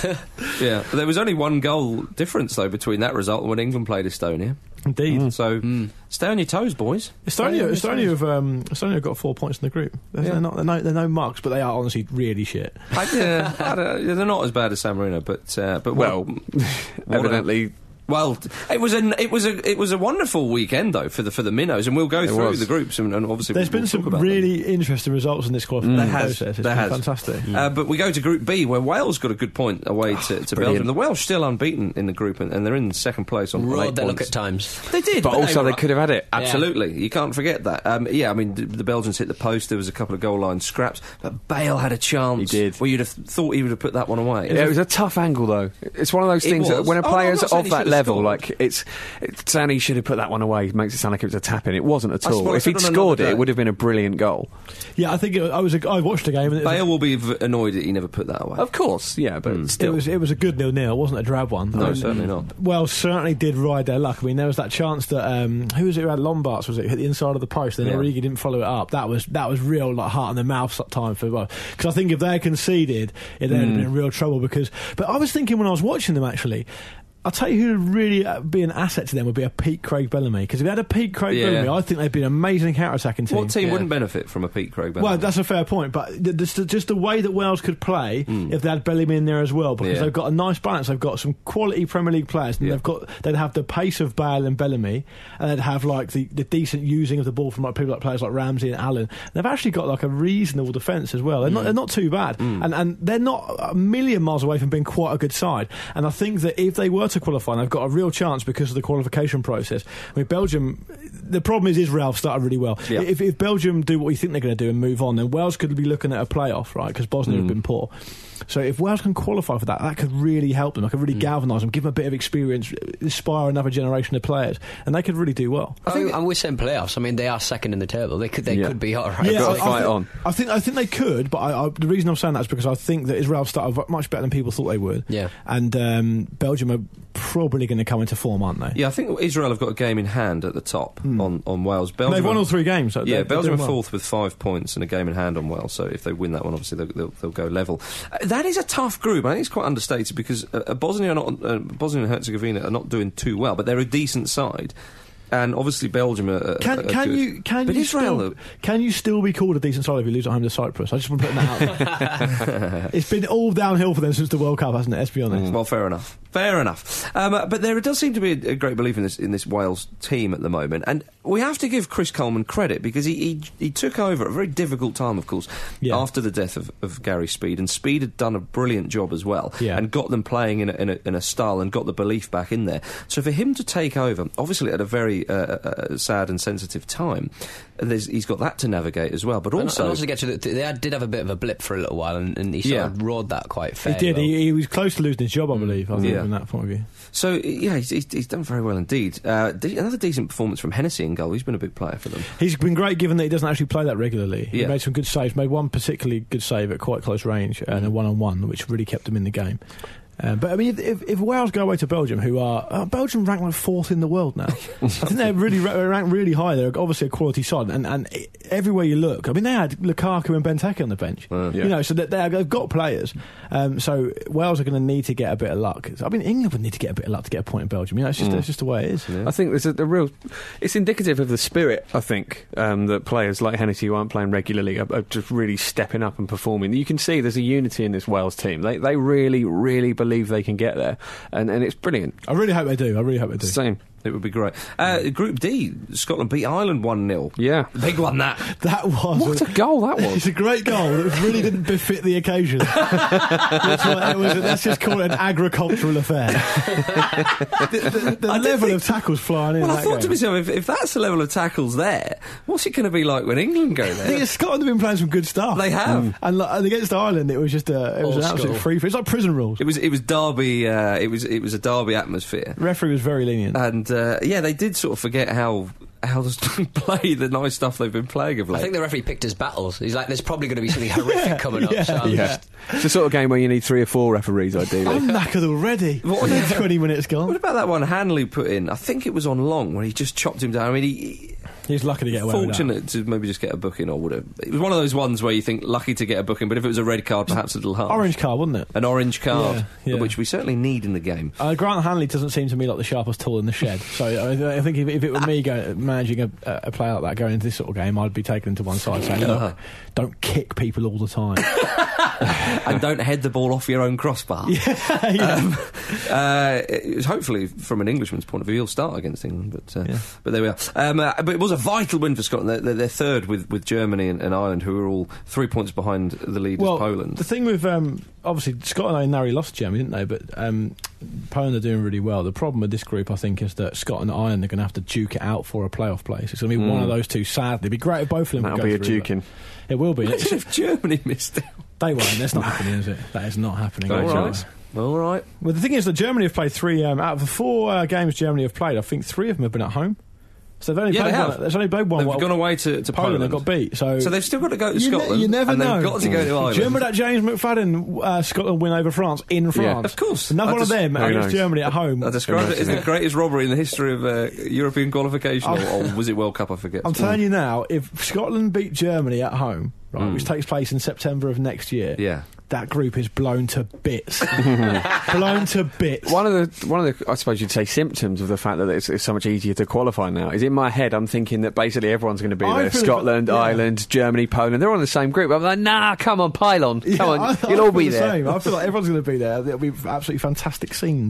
Yeah, but there was only one goal difference though between that result and when England played Estonia. Indeed. So stay on your toes, boys. Estonia, Estonia have um, Estonia have got four points in the group. They're, Yeah. they're not they're no, they're no mugs, but they are honestly really shit. I, yeah, I don't, they're not as bad as San Marino, but uh, but Well, what- what a- evidently. Well, it was a it was a it was a wonderful weekend though for the for the minnows, and we'll go It through was. the groups and, and obviously There's we'll, been we'll some talk about really interesting results in this qualifying There has, process. It's there been has. fantastic. them. Uh, but we go to Group B where Wales got a good point away to, to Belgium. The Welsh still unbeaten in the group and, and they're in second place on on Rode eight their points. luck at times. They did, But also were- they could have had it. Absolutely, you can't forget that. Um, yeah, I mean the, the Belgians hit the post. There was a couple of goal line scraps, but Bale had a chance. He did. Well, you'd have thought he would have put that one away. Yeah, it was a tough angle, though. It's one of those It things that was. when a Oh, no, I'm player's not saying of he that should have level, scored. like it's, it's saying he should have put that one away makes it sound like it was a tap in. It wasn't at I all. suppose If he'd on another scored it, day. it would have been a brilliant goal. Yeah, I think it, I was. A, I watched the game and it was, Bale will be v- annoyed that he never put that away. Of course, yeah, but it still. was it was a good nil nil. It wasn't a drab one. No, I mean, certainly not. Well, certainly did ride their luck. I mean, there was that chance that um, who was it who had Lombards? Was it hit the inside of the post? Then Yeah. Origi didn't follow it up. That was that was real like heart in the mouth time for both. Because I think if they had conceded, it would have been in real trouble. Because, but I was thinking when I was watching them actually. I'll tell you who would really uh, be an asset to them would be a Pete Craig Bellamy. Because if they had a Pete Craig Yeah. Bellamy, I think they'd be an amazing counter-attacking team. What team Yeah. wouldn't benefit from a Pete Craig? Well, Bellamy? that's a fair point, but the, the, just the way that Wales could play if they had Bellamy in there as well, because Yeah. they've got a nice balance. They've got some quality Premier League players, and Yeah. they've got they'd have the pace of Bale and Bellamy, and they'd have like the, the decent using of the ball from like people like players like Ramsey and Allen. They've actually got like a reasonable defence as well. They're not they're not too bad, and and they're not a million miles away from being quite a good side. And I think that if they were to qualify, they've got a real chance because of the qualification process. I mean, Belgium. The problem is Israel started really well. Yeah. If, if Belgium do what you think they're going to do and move on, then Wales could be looking at a playoff, right? Because Bosnia have been poor. So if Wales can qualify for that, that could really help them. That could really galvanise them, give them a bit of experience, inspire another generation of players, and they could really do well. I think, and we're saying playoffs. I mean, they are second in the table. They could, they Yeah. could be all right. They've got to I, fight I think, on. I think I think they could, but I, I, the reason I'm saying that is because I think that Israel started much better than people thought they would. Yeah. And um, Belgium are probably going to come into form, aren't they? Yeah, I think Israel have got a game in hand at the top on, on Wales. Belgium They've won are- all three games. So Yeah, they're- they're Belgium are doing well. fourth with five points and a game in hand on Wales. So if they win that one, obviously they'll, they'll, they'll go level. Uh, that is a tough group. I think it's quite understated because uh, uh, Bosnia are not uh, Bosnia and Herzegovina are not doing too well, but they're a decent side. And obviously Belgium are, are, Can, are can good. you can but you Israel still, are- can you still be called a decent side if you lose at home to Cyprus? I just want to put that out there. It's been all downhill for them since the World Cup, hasn't it? Let's be honest. Well, fair enough. Fair enough. Um, uh, but there does seem to be a, a great belief in this in this Wales team at the moment, and we have to give Chris Coleman credit because he he, he took over at a very difficult time, of course, Yeah. after the death of, of Gary Speed, and Speed had done a brilliant job as well, Yeah. and got them playing in a, in a in a style and got the belief back in there. So for him to take over, obviously at a very uh, uh, sad and sensitive time, there's, he's got that to navigate as well. But And- also, and also to get to the, they had, did have a bit of a blip for a little while, and, and he sort Yeah. of rode that quite He fairly did. well. He, he was close to losing his job, I believe. I think, Yeah. from that point of view. so yeah, he's, he's, he's done very well indeed. Uh, de- another decent performance from Hennessy in goal. He's been a big player for them. He's been great, given that he doesn't actually play that regularly. He Yeah. made some good saves. Made one particularly good save at quite close range and a one-on-one, which really kept him in the game. Uh, but I mean, if, if, if Wales go away to Belgium, who are uh, Belgium ranked like fourth in the world now, I think they're really ra- ranked really high. They're obviously a quality side, and, and everywhere you look, I mean, they had Lukaku and Benteke on the bench. Uh, yeah. You know, so that they, they've got players. Um, so Wales are going to need to get a bit of luck. I mean, England would need to get a bit of luck to get a point in Belgium. You know, it's just mm. it's just the way it is. Yeah. I think there's a, a real. It's indicative of the spirit. I think um, that players like Hennessy, who aren't playing regularly, are, are just really stepping up and performing. You can see there's a unity in this Wales team. They they really really believe they can get there. And, and it's brilliant. I really hope they do. I really hope they do. Same. It would be great. Uh, Group D, Scotland beat Ireland one nil. Yeah. Big one, that. That was. What a, a goal that was. It's a great goal. It really didn't befit the occasion. That's what it was. Let's just call it an agricultural affair. the the, the level think, of tackles flying in. Well, that I thought game. to myself, if, if that's the level of tackles there, what's it going to be like when England go there? I think Scotland have been playing some good stuff. They have. Mm. And, and against Ireland, it was just a, it was Old an absolute school. free for. It's like prison rules. It was it was Derby. Uh, it was it was a Derby atmosphere. The referee was very lenient. And uh, yeah, they did sort of forget how how to play the nice stuff they've been playing of late. I think the referee picked his battles. He's like, there's probably going to be something horrific yeah, coming up. Yeah, so I'm yeah. just... It's the sort of game where you need three or four referees, ideally. I'm knackered already. What, twenty minutes gone. What about that one Hanley put in? I think it was on long where he just chopped him down. I mean, he. He was lucky to get away with that. Fortunate to maybe just get a booking, or would have. It was one of those ones where you think lucky to get a booking, but if it was a red card, perhaps a little hard. Orange card, wasn't it? An orange card, yeah, yeah. which we certainly need in the game. Uh, Grant Hanley doesn't seem to me like the sharpest tool in the shed. So I, I think if, if it were me go, managing a, a player like that going into this sort of game, I'd be taken to one side saying, look, uh-huh. don't kick people all the time. And don't head the ball off your own crossbar. Yeah, yeah. Um, uh, it was hopefully, from an Englishman's point of view, he'll start against England. But, uh, yeah. but there we are. Um, uh, but it was a vital win for Scotland. They're, they're, they're third with, with Germany and, and Ireland, who are all three points behind the lead well, as Poland. The thing with, um, obviously, Scotland narrowly lost to Germany, didn't they? But um, Poland are doing really well. The problem with this group, I think, is that Scotland and Ireland are going to have to duke it out for a playoff place. It's going to be mm. one of those two, sadly. It'd be great if both of them That'll could be go a through, duking. It will be. Imagine if Germany missed out. They won't. That's not happening, is it? That is not happening. All right. All right. Well, the thing is that Germany have played three, um, out of the four uh, games Germany have played, I think three of them have been at home. So they've only yeah, played they have. one. They've only played one. They've well, gone away to, to Poland. Poland. They got beat. So, so they've still got to go to you Scotland. Ne- you never and know. They've got to go to Ireland. Do you remember that James McFadden uh, Scotland win over France in France? Yeah, of course. Another I one just, of them against Germany at home. I described it as the greatest robbery in the history of uh, European qualification, or, or was it World Cup? I forget. I'm telling you now, if Scotland beat Germany at home, right, mm. which takes place in September of next year, yeah. that group is blown to bits. blown to bits. One of the, one of the, I suppose you'd say, symptoms of the fact that it's, it's so much easier to qualify now is in my head. I'm thinking that basically everyone's going to be I there: feel Scotland, like, yeah. Ireland, Germany, Poland. They're all in the same group. I'm like, nah, come on, pile on, come yeah, on, I, you'll I all be the there. Same. I feel like everyone's going to be there. It'll be absolutely fantastic scenes.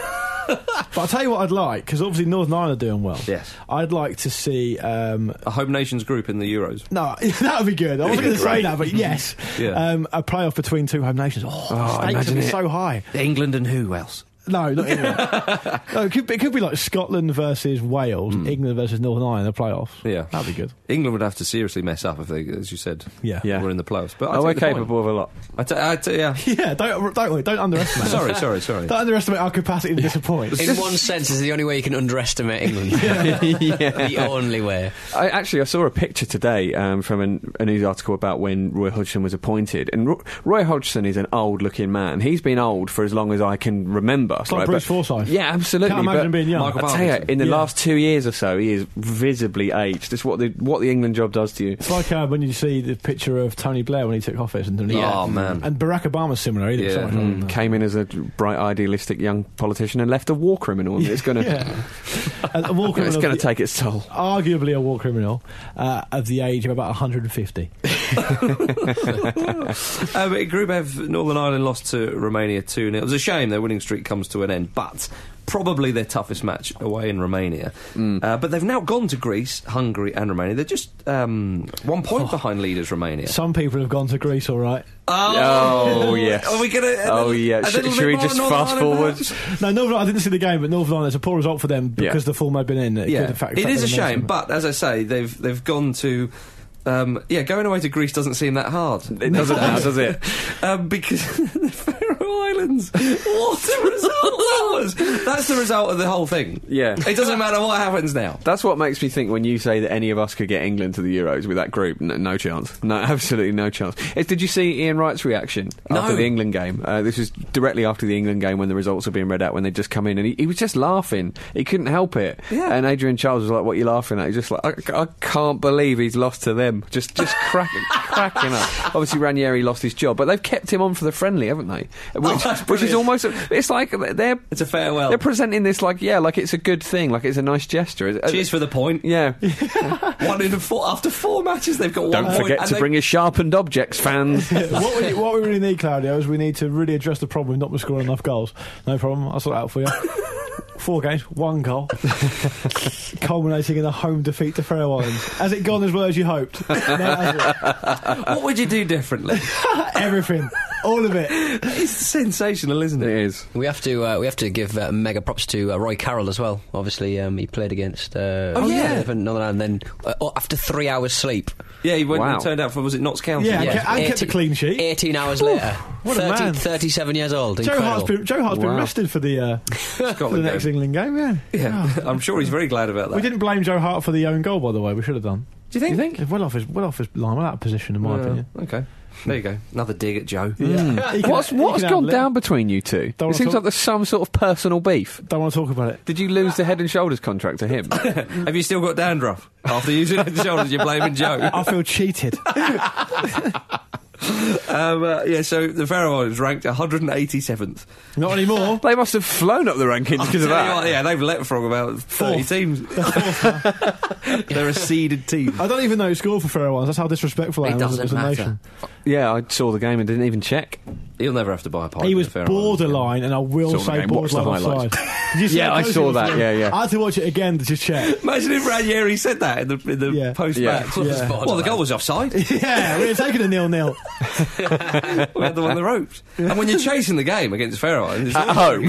But I'll tell you what I'd like, because obviously Northern Ireland are doing well. Yes. I'd like to see um, a home nations group in the Euros. No, that would be good. I wasn't going to say that, but yes. Yeah. Um, a playoff between two home nations. Oh, Oh, the stakes would be imagine it. so high. England and who else? No, not England. No, it, could, it could be like Scotland versus Wales, Mm. England versus Northern Ireland in the playoffs. Yeah. That'd be good. England would have to seriously mess up if they, as you said, Yeah. Yeah. were in the playoffs. But I Oh, take we're the point. capable of a lot. I t- I t- yeah. Yeah, don't don't don't underestimate. sorry, sorry, sorry. Don't underestimate our capacity to disappoint. In one sense, is the only way you can underestimate England. Yeah. The only way. I, actually, I saw a picture today um, from an, a news article about when Roy Hodgson was appointed. And Ro- Roy Hodgson is an old-looking man. He's been old for as long as I can remember. It's like Bruce Forsyth. Yeah, absolutely. Can't imagine but him being young. Michael I tell you, Parkinson. in the Yeah. last two years or so, he is visibly aged. That's what the what the England job does to you. It's like uh, when you see the picture of Tony Blair when he took office. And, Yeah. Oh, man. and Barack Obama's similar. He looks Yeah. so much older than that. Came in as a bright, idealistic young politician and left a war criminal. And it's going to Yeah. a, a war it's criminal going of to the- take its toll. arguably a war criminal uh, of the age of about one hundred fifty. Uh, but in Group F, Northern Ireland lost to Romania two nil. It was a shame their winning streak comes to an end, but probably their toughest match away in Romania. Mm. Uh, but they've now gone to Greece, Hungary and Romania. They're just um, one point behind leaders Romania. Some people have gone to Greece, all right. Oh, yes. Are we going to... Oh, yeah. Sh- should we just fast forward? No, Northern Ireland, I didn't see the game, but Northern Ireland, it's a poor result for them because Yeah. the form had been in. It Yeah, could have fact- it is a affected shame, momentum. but as I say, they've they've gone to... Um, yeah, going away to Greece doesn't seem that hard. It doesn't now, does it? Um, because the Faroe Islands. What a result that was! That's the result of the whole thing. Yeah. It doesn't matter what happens now. That's what makes me think when you say that any of us could get England to the Euros with that group. No, no chance. No, absolutely no chance. It, did you see Ian Wright's reaction after No. the England game? Uh, this was directly after the England game when the results were being read out, when they'd just come in, and he, he was just laughing. He couldn't help it. Yeah. And Adrian Charles was like, "What are you laughing at?" He's just like, I, I can't believe he's lost to them. Just just cracking, cracking up. Obviously, Ranieri lost his job, but they've kept him on for the friendly, haven't they? Which, that's which is brilliant. almost... It's like they're... It's a farewell. They're presenting this like, yeah, like it's a good thing, like it's a nice gesture. Cheers for the point. Yeah. One in four after four matches, they've got Don't one point. forget and to they- bring your sharpened objects, fans. what, we, what we really need, Claudio, is we need to really address the problem with not scoring enough goals. No problem, I'll sort it out for you. Four games, one goal, culminating in a home defeat to Faroe Islands. Has it gone as well as you hoped? No, has it? What would you do differently? Everything, all of it. It's sensational, isn't it? It is. We have to uh, we have to give uh, mega props to uh, Roy Carroll as well. Obviously, um, he played against uh, Oh, yeah. for Northern Ireland. Then uh, after three hours sleep, Yeah, he went Wow. and turned out for, was it Notts County? Yeah, Yeah. and, ke- and kept a eighteen clean sheet. eighteen hours later, what a thirty, man. thirty-seven years old. Joe Incredible. Hart's been, Joe Hart's been Wow. rested for the uh, for the Scotland next game. England game. Yeah, Yeah, I'm sure he's very glad about that. We didn't blame Joe Hart for the own goal, by the way. We should have done. Do you think? You think? It's well off his well off his line, well out of position, in my Yeah, opinion. Okay. There you go. Another dig at Joe. Yeah. He can- What's he what's can gone handle it. down between you two? Don't It seems talk- like there's some sort of personal beef. Don't want to talk about it. Did you lose the Head and Shoulders contract to him? Have you still got dandruff? After using the shoulders, you're blaming Joe. I feel cheated. Um, uh, yeah, so the Faroe Islands ranked one hundred eighty-seventh. Not anymore. They must have flown up the rankings because of Tell you that. what, yeah, they've let from about thirty Fourth. teams. They're a seeded team. I don't even know who scored for Faroe Islands. That's how disrespectful I It am as, doesn't as a matter. nation. Yeah, I saw the game and didn't even check. He'll never have to buy a pint. He in was the Faroe Islands. borderline, and I will Saw the say game, watched the borderline highlights. offside. Did you see Yeah, how I close saw it was? that, yeah, yeah. I had to watch it again to just check. Imagine if Ranieri said that in the, in the Yeah. post-match. Yeah. Yeah. Well, the goal was offside. Yeah, we were taking a nil-nil. We had them on the ropes. And when you're chasing the game against Faroe Islands... it's At always-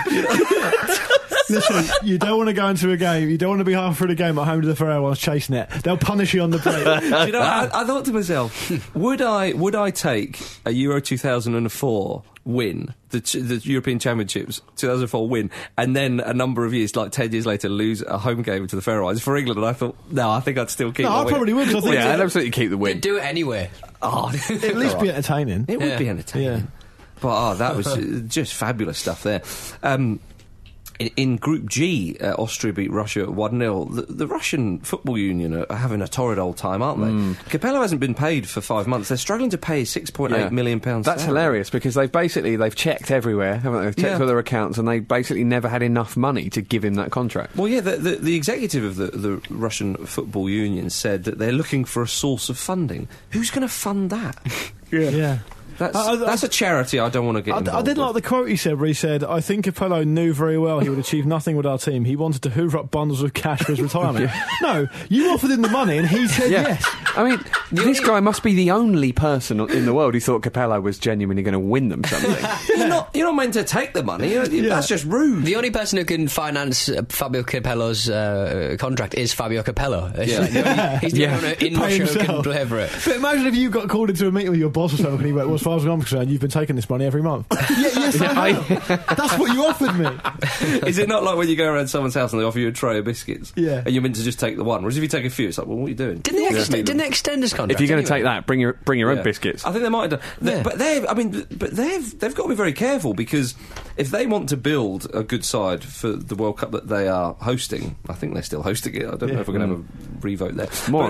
home. Listen, you don't want to go into a game, you don't want to be half through the game at home to the Faroe Islands chasing it. They'll punish you on the break. Do you know, I, I thought to myself, would I would I take a Euro two thousand four win, the, ch- the European Championships two thousand four win, and then a number of years, like ten years later, lose a home game to the Faroe Islands for England? And I thought, no, I think I'd still keep No, my I win. probably would, 'cause I think Yeah, it- I'd absolutely keep the win. You'd do it anyway. Oh, at least be entertaining. it would Yeah. be entertaining. Yeah. But oh, that was uh, just fabulous stuff there. Um, in, in Group G, uh, Austria beat Russia one nil. The, the Russian Football Union are, are having a torrid old time, aren't they? Mm. Capello hasn't been paid for five months. They're struggling to pay six point eight Yeah. million pounds. That's salary. hilarious because they've basically they've checked everywhere, haven't they? They've checked Yeah. all their accounts and they basically never had enough money to give him that contract. Well, yeah, the, the, the executive of the, the Russian Football Union said that they're looking for a source of funding. Who's going to fund that? Yeah. yeah. That's, I- I- that's a charity I don't want to get I, involved I did like with. the quote he said where he said, I think Capello knew very well he would achieve nothing with our team. He wanted to hoover up bundles of cash for his retirement. No, you offered him the money and he said yes. I mean, this guy must be the only person in the world who thought Capello was genuinely going to win them something. You're not, you're not meant to take the money. You're- you- Yeah. That's just rude. The only person who can finance uh, Fabio Capello's uh, contract is Fabio Capello. It's Yeah. like the only- he's the Yeah. only one in Pay Russia who can himself. pay for it. But imagine if you got called into a meeting with your boss or something and he went, well, as far as I'm concerned, you've been taking this money every month. yeah, yes, I have. That's what you offered me. Is it not like when you go around someone's house and they offer you a tray of biscuits? Yeah. And you're meant to just take the one. Whereas if you take a few, it's like, well, what are you doing? Didn't they, Yeah. ext- didn't they extend his contract? If you're going to anyway? take that, bring your bring your own Yeah. biscuits. I think they might have done. They- Yeah. But they've, I mean, but they've they've got to be very careful because if they want to build a good side for the World Cup that they are hosting, I think they're still hosting it. I don't know if we're going to have a revote there. More.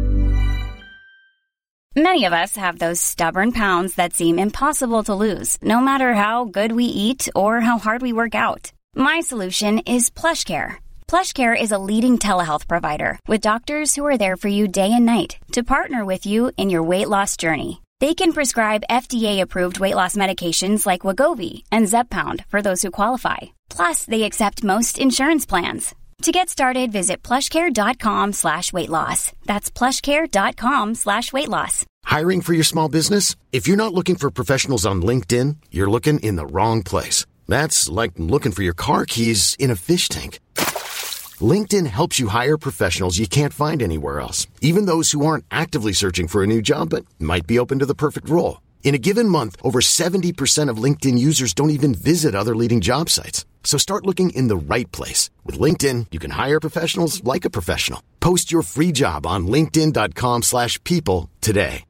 Many of us have those stubborn pounds that seem impossible to lose, no matter how good we eat or how hard we work out. My solution is PlushCare. PlushCare is a leading telehealth provider with doctors who are there for you day and night to partner with you in your weight loss journey. They can prescribe F D A-approved weight loss medications like Wegovy and Zepbound for those who qualify. Plus, they accept most insurance plans. To get started, visit plushcare.com slash weight loss. That's plushcare.com slash weight loss. Hiring for your small business? If you're not looking for professionals on LinkedIn, you're looking in the wrong place. That's like looking for your car keys in a fish tank. LinkedIn helps you hire professionals you can't find anywhere else, even those who aren't actively searching for a new job but might be open to the perfect role. In a given month, over seventy percent of LinkedIn users don't even visit other leading job sites. So start looking in the right place. With LinkedIn, you can hire professionals like a professional. Post your free job on linkedin.com slash people today.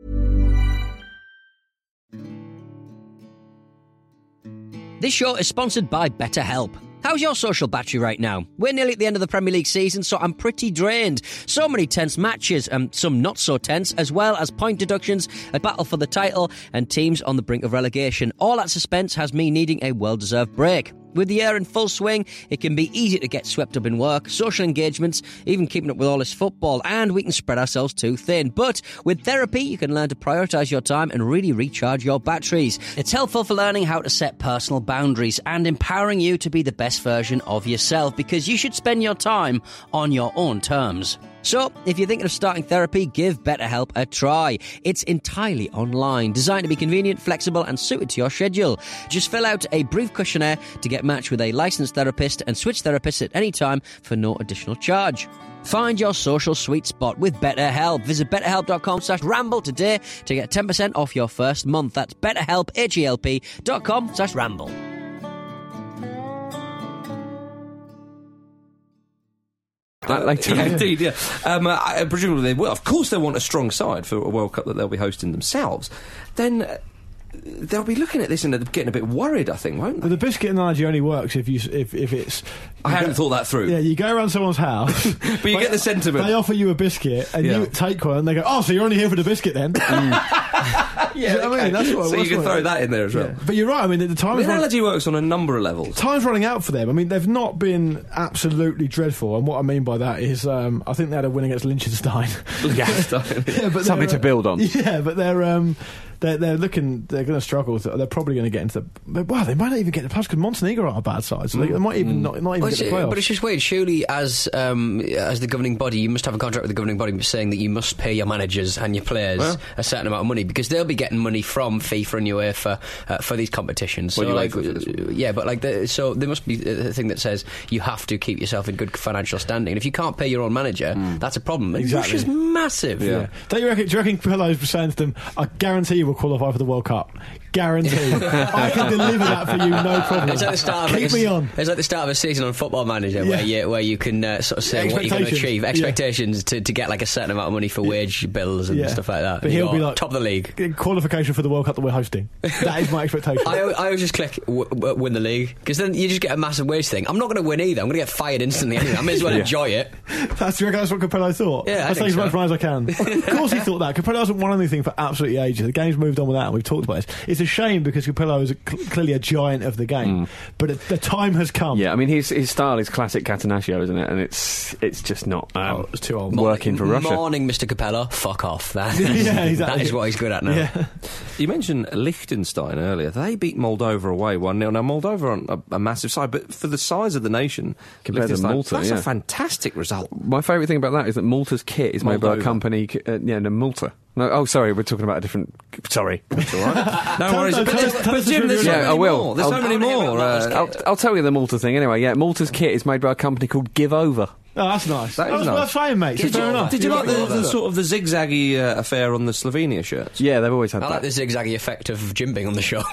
This show is sponsored by BetterHelp. How's your social battery right now? We're nearly at the end of the Premier League season, so I'm pretty drained. So many tense matches, and some not so tense, as well as point deductions, a battle for the title, and teams on the brink of relegation. All that suspense has me needing a well-deserved break. With the year in full swing, it can be easy to get swept up in work, social engagements, even keeping up with all this football, and we can spread ourselves too thin. But with therapy, you can learn to prioritise your time and really recharge your batteries. It's helpful for learning how to set personal boundaries and empowering you to be the best version of yourself, because you should spend your time on your own terms. So, if you're thinking of starting therapy, give BetterHelp a try. It's entirely online, designed to be convenient, flexible, and suited to your schedule. Just fill out a brief questionnaire to get matched with a licensed therapist and switch therapists at any time for no additional charge. Find your social sweet spot with BetterHelp. Visit betterhelp.com slash ramble today to get ten percent off your first month. That's betterhelp, H-E-L-P dot com slash ramble. That later. Yeah, indeed, yeah. Um, uh, I- presumably they will. Of course they want a strong side for a World Cup that they'll be hosting themselves. Then uh, they'll be looking at this and they're getting a bit worried, I think, won't they? Well, the biscuit analogy only works if you s- if if it's. I you hadn't go- thought that through. Yeah, you go around someone's house, But you get the sentiment. They offer you a biscuit, and Yeah. you take one, and they go, "Oh, so you're only here for the biscuit then?" Yeah, I mean, okay. that's what. So you that's can what- throw that in there as well. Yeah. But you're right. I mean, the, the time The is run- analogy works on a number of levels. time's running out for them. I mean, they've not been absolutely dreadful, and what I mean by that is, um, I think they had a win against Liechtenstein. Yeah. Yeah, but Something they're, to build on. Yeah, but they're um, they're, they're looking. They're going to struggle. To, they're probably going to get into the. Well, they might not even get the playoffs because Montenegro are a bad side, so they, they might even not, not even Well, get the it's- playoffs. but it's just weird. Surely, as um, as the governing body, you must have a contract with the governing body saying that you must pay your managers and your players Well. a certain amount of money, because they'll be getting money from FIFA and UEFA uh, for these competitions. Well, so, UEFA like, for this one. yeah, but like, the, so there must be a thing that says you have to keep yourself in good financial standing. And if you can't pay your own manager, that's a problem. And Exactly. Russia's massive. Yeah. Don't you reckon, do you reckon Capello's saying to them, I guarantee you will qualify for the World Cup? Guarantee. I can deliver that for you, no problem. It's like the start of Keep like, me on. It's like the start of a season on Football Manager, Yeah. where you where you can uh, sort of say what you're going to Expectations. achieve, Yeah. expectations to, to get like a certain amount of money for wage bills and Yeah. stuff like that. But You he'll go, be like, top of the league. Qualification for the World Cup that we're hosting. That is my expectation. I, I always just click w- w- win the league, because then you just get a massive wage thing. I'm not going to win either. I'm going to get fired instantly anyway. I may as well Yeah. enjoy it. That's, do you reckon that's what Capello thought? Yeah, I I'll think take as much so. money as I can. Of course he thought that. Capello hasn't won anything for absolutely ages. The game's moved on without him. We've talked about this. It's a shame because Capello is a, cl- clearly a giant of the game. But it, the time has come. Yeah, I mean his his style is classic Catenaccio, isn't it? And it's it's just not um, Oh, it's too old. working for Russia. Morning, Mister Capello. Fuck off. That, Yeah, exactly. that is what he's good at now. Yeah. You mentioned Liechtenstein earlier. They beat Moldova away one nil. Now, Moldova aren't a, a massive side, but for the size of the nation, Compared to Liechtenstein, Malta, that's yeah. a fantastic result. My favourite thing about that is that Malta's kit is made by a Moldova. company. Uh, yeah, no, Malta. No, oh, sorry, we're talking about a different. Sorry. That's all right. No Tell- worries. no, But, tell there's- us- tell but us the Jim, there's trivia. so Yeah, many I will. more. There's so I'll- many more. Uh, I'll, I'll tell you the Malta thing anyway. Yeah, Malta's kit is made by a company called Give Over. Oh, that's nice. That is was nice. worth saying, mate. So Did fair you- enough. Did you You're like the, right. the sort of the zigzaggy uh, affair on the Slovenia shirts? Yeah, they've always had I that. like the zigzaggy effect of Jim being on the show.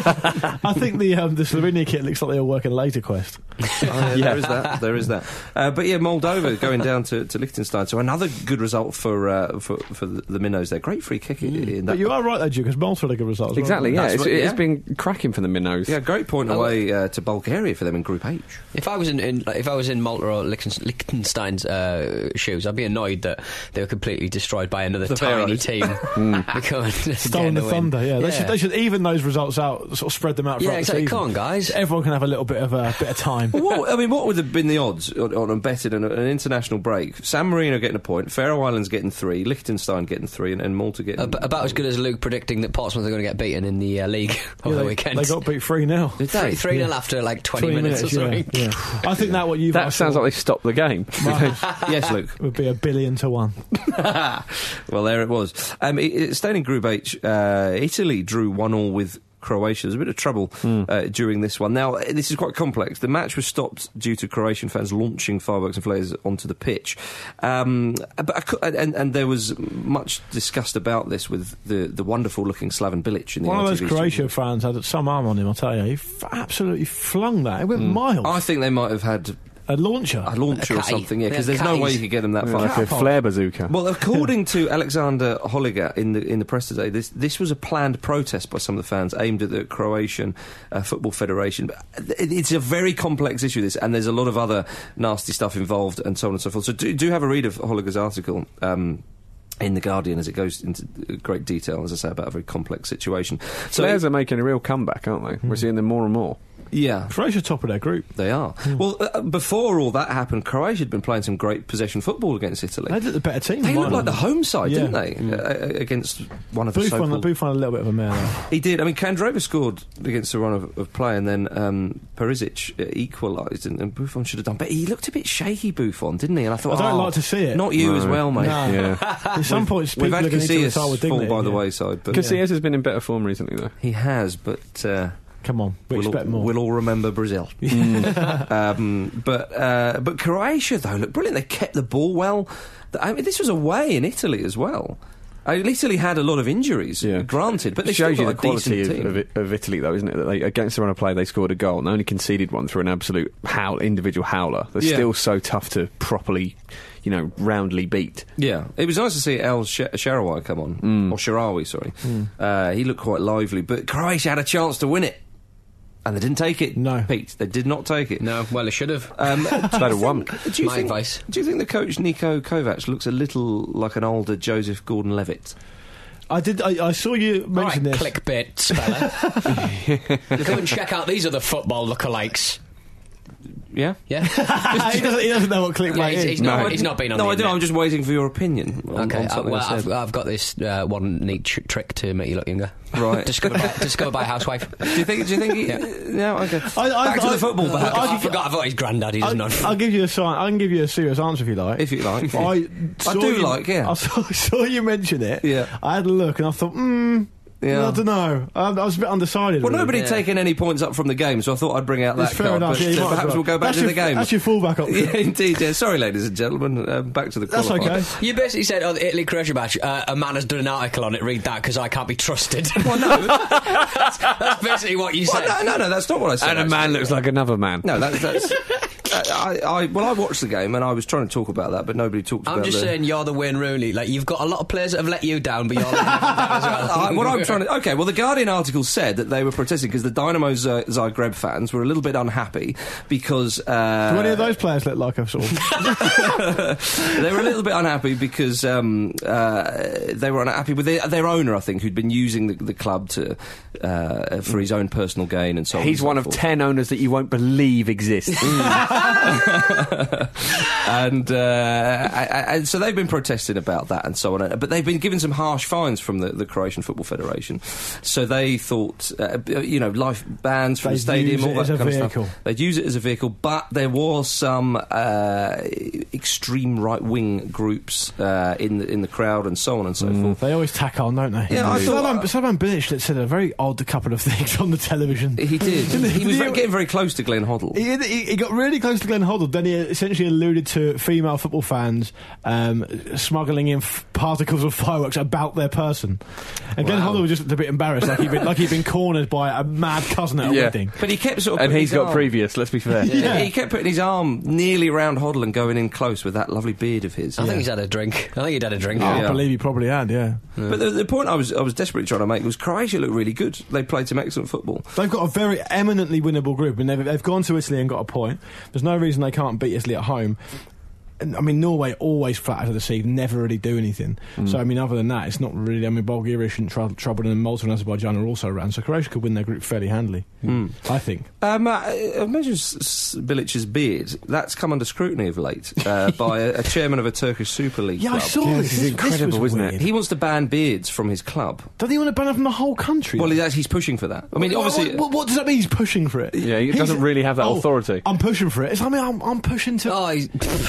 I think the um, the Slovenia kit looks like they all work in Laser Quest. Oh, yeah, there is that. There is that. Uh, but yeah, Moldova going down to, to Liechtenstein. So another good result for uh, for, for the, the Minnows there. Great free kick in that. But you are right, though, Duke, because Malta had a good result as well. Exactly, yeah. That's It's, what- it's yeah. been cracking for the Minnows. Yeah, great point away uh, to Bulgaria for them in Group H. If I was in, in if I was in Malta or Liechtenstein- Liechtenstein's uh, shoes, I'd be annoyed that they were completely destroyed by another The tiny Faroes. team. Because Stolen the thunder, yeah. They, should, they should even those results out, sort of spread them out Yeah, throughout exactly. the season. Come on, guys. Everyone can have a little bit of a bit of time. What, I mean, what would have been the odds on, on betting an, an international break? San Marino getting a point, Faroe Islands getting three, Liechtenstein getting three, and, and Malta getting... Ab- about as good as Luke predicting that Portsmouth are going to get beaten in the uh, league over Yeah, the they, weekend. they got beat three nil. Did they? three nil after like twenty, minutes, or yeah, something. yeah. I think that what you've That asked sounds for like they stopped the game. Yes, Luke. would be a billion to one. Well, there it was. Um, it, it, staying in Group H, uh, Italy drew one all with Croatia. There's a bit of trouble mm. uh, during this one. Now, this is quite complex. The match was stopped due to Croatian fans launching fireworks and flares onto the pitch. Um, but I, and, and there was much discussed about this with the, the wonderful-looking Slaven Bilic in the One R T V of those Croatia studio. fans had some arm on him, I'll tell you. He f- absolutely flung that. It went Mm. miles. I think they might have had... A launcher? A launcher a or something, yeah, because yeah, there's no way you could get them that Yeah, far. like a flare bazooka. Well, according to Alexander Holiga in the in the press today, this this was a planned protest by some of the fans aimed at the Croatian uh, Football Federation. But it, it's a very complex issue, this, and there's a lot of other nasty stuff involved, and so on and so forth. So do, do have a read of Holiga's article. Um, in The Guardian, as it goes into great detail, as I say, about a very complex situation. So Flares are making a real comeback, aren't they? Mm. We're seeing them more and more. Yeah. Croatia top of their group. They are. Mm. Well, uh, before all that happened, Croatia had been playing some great possession football against Italy. They looked the better team. They looked like the home side, yeah. didn't they? Mm. Uh, against one of Booth the so-called... Booth won a little bit of a mare, though. He did. I mean, Kandreva scored against the run of, of play, and then um, Perisic uh, equalised, and, and Buffon should have done. But he looked a bit shaky, Buffon, didn't he? And I thought, I don't oh, like to see it. Not you no. as well, mate. No. Yeah. At some points, people We've had are going to Casillas retire with dignity. fall by the yeah. wayside. But Casillas has been in better form recently, though. He has, but... Uh, Come on, we we'll expect all, more. We'll all remember Brazil. Mm. um, but uh, but Croatia, though, looked brilliant. They kept the ball well. I mean, this was away in Italy as well. I mean, Italy had a lot of injuries, yeah. granted, but they it shows still you got the a quality decent of, team. of, of Italy, though, isn't it? That they, against the run of play, they scored a goal and they only conceded one through an absolute howl, individual howler. They're Yeah. still so tough to properly, you know, roundly beat. Yeah, it was nice to see El Sh- Shaarawy come on, Mm. or Shaarawy, sorry. Mm. Uh, he looked quite lively, but Croatia had a chance to win it. And they didn't take it. No. Pete, they did not take it. No, well, they should have. Um, They'd have won. Do you My think, advice. Do you think the coach, Niko Kovac, looks a little like an older Joseph Gordon-Levitt? I did. I, I saw you mention All right, this. clickbait speller. Come and check out these other football lookalikes. Yeah? Yeah? he, doesn't, he doesn't know what clickbait Yeah, he's, is. he's, not, he's not been on No, the I do. internet. I'm just waiting for your opinion on, Okay, on uh, something well, I I've, said. I've got this uh, one neat tr- trick to make you look younger. Right. discovered, by, discovered by a housewife. Do you think? Do you think? He, Yeah. No. Okay. I- I- Back to I- the football. I, Back. I, forgot. I thought his granddad. He doesn't know. I'll, I'll give you a sign. I can give you a serious answer if you like. If you like. I, saw do you, like, yeah. I saw, saw you mention it. Yeah. I had a look and I thought, hmm. Yeah. I don't know. I, I was a bit undecided. Well, really. nobody Yeah. taken any points up from the game, so I thought I'd bring out that It's fair card. enough. But Yeah, you uh, might as perhaps well. we'll go back That's to your, the game. That's your fallback option. Yeah, indeed. Yeah. Sorry, ladies and gentlemen. Uh, back to the That's qualifier. okay. You basically said, oh, the Italy-Croatia match, uh, a man has done an article on it, read that, because I can't be trusted. Well, no. that's, that's basically what you said. Well, no, no, no, that's not what I said. And a man actually. looks like another man. No, that, that's. uh, I, I, well, I watched the game and I was trying to talk about that, but nobody talked I'm about just the... saying you're the Wayne Rooney. Like, you've got a lot of players that have let you down, but you're letting them down as well. Uh, what I'm trying to... OK, well, the Guardian article said that they were protesting because the Dynamo Z- Zagreb fans were a little bit unhappy because... Uh, Do any of those players look like a sort of... they were a little bit unhappy because um, uh, they were unhappy with their, their owner, I think, who'd been using the, the club to uh, for his own personal gain and so on. He's and so one of forth. ten owners that you won't believe exist. and, uh, and so they've been protesting about that and so on. But they've been given some harsh fines from the, the Croatian Football Federation. So they thought, uh, you know, life bans from They'd the stadium, use all it that as a kind vehicle. of stuff. They'd use it as a vehicle, but there was some uh, extreme right-wing groups uh, in the, in the crowd and so on and so Mm, forth. they always tack on, don't they? Yeah, I thought- Slaven, Slaven Bilic said a very odd couple of things on the television. He did. Didn't he was Did very, getting very close to Glenn Hoddle. He, he, he got really close to Glenn Hoddle, then he essentially alluded to female football fans um, smuggling in f- particles of fireworks about their person. And Glenn Wow. Hoddle was just a bit embarrassed, like he'd been, like he'd been cornered by a mad cousin at a Yeah. wedding. But he kept sort of... And putting he's his got arm- previous, let's be fair. Yeah, he kept putting his arm nearly round Hoddle and going in close with that lovely beard of his. I think he's had a drink. I think he'd had a drink. Oh, Yeah. I believe he probably had, yeah. But the, the point I was I was desperately trying to make was Croatia looked really good. They played some excellent football. They've got a very eminently winnable group, and they've, they've gone to Italy and got a point. There's no reason they can't beat Italy at home. And, I mean, Norway always flat out of the sea, never really do anything. Mm. So, I mean, other than that, it's not really... I mean, Bulgaria shouldn't tr- trouble, and Malta and Azerbaijan are also around, so Croatia could win their group fairly handily, Mm. I think. Um, uh, I mentioned S- S- Bilic's beard. That's come under scrutiny of late uh, by a, a chairman of a Turkish Super League Yeah, club. I saw Yeah, this. this is This- incredible, this was isn't it? weird. He wants to ban beards from his club. Doesn't he want to ban it from the whole country? Well, he's, he's pushing for that. I mean, What- obviously... What, what does that mean, he's pushing for it? Yeah, he He's- doesn't really have that oh, authority. I'm pushing for it. It's, I mean, I'm, I'm pushing to... Oh, he's- you put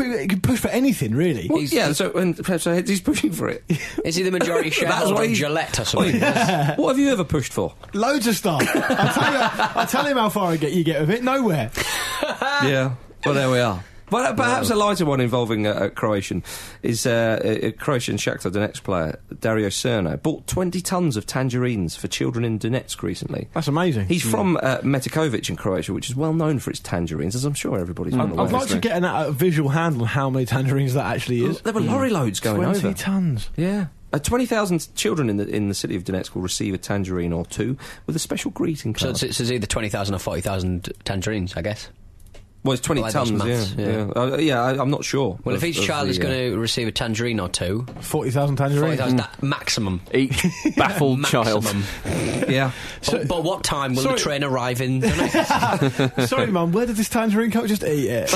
he can push for anything, really. Well, yeah, so, and, so he's pushing for it. Is he the majority shareholder of Gillette or something? Yeah. What have you ever pushed for? Loads of stuff. I'll tell you, I'll tell him how far I get you get with it. Nowhere. Yeah. Well, there we are. Well, perhaps a lighter one involving a, a Croatian is uh, a, a Croatian Shakhtar Donetsk player, Dario Cerno, bought twenty tons of tangerines for children in Donetsk recently. That's amazing. He's mm. from uh, Metikovic in Croatia, which is well known for its tangerines, as I'm sure everybody's mm. aware. I'd like to get an, a visual handle on how many tangerines that actually is. There were lorry loads going twenty over. twenty tons. Yeah. Uh, twenty thousand children in the in the city of Donetsk will receive a tangerine or two with a special greeting card. So it's, it's either twenty thousand or forty thousand tangerines, I guess. Well, it's twenty tons, maths, yeah. Yeah, uh, yeah I, I'm not sure. Well, of, if each child the, is going to uh, receive a tangerine or two... forty thousand tangerines? forty thousand, mm. that maximum. Each baffled child. Yeah. So, but, but what time will sorry. the train arrive in? Sorry, Mum, where did this tangerine come? Just eat it.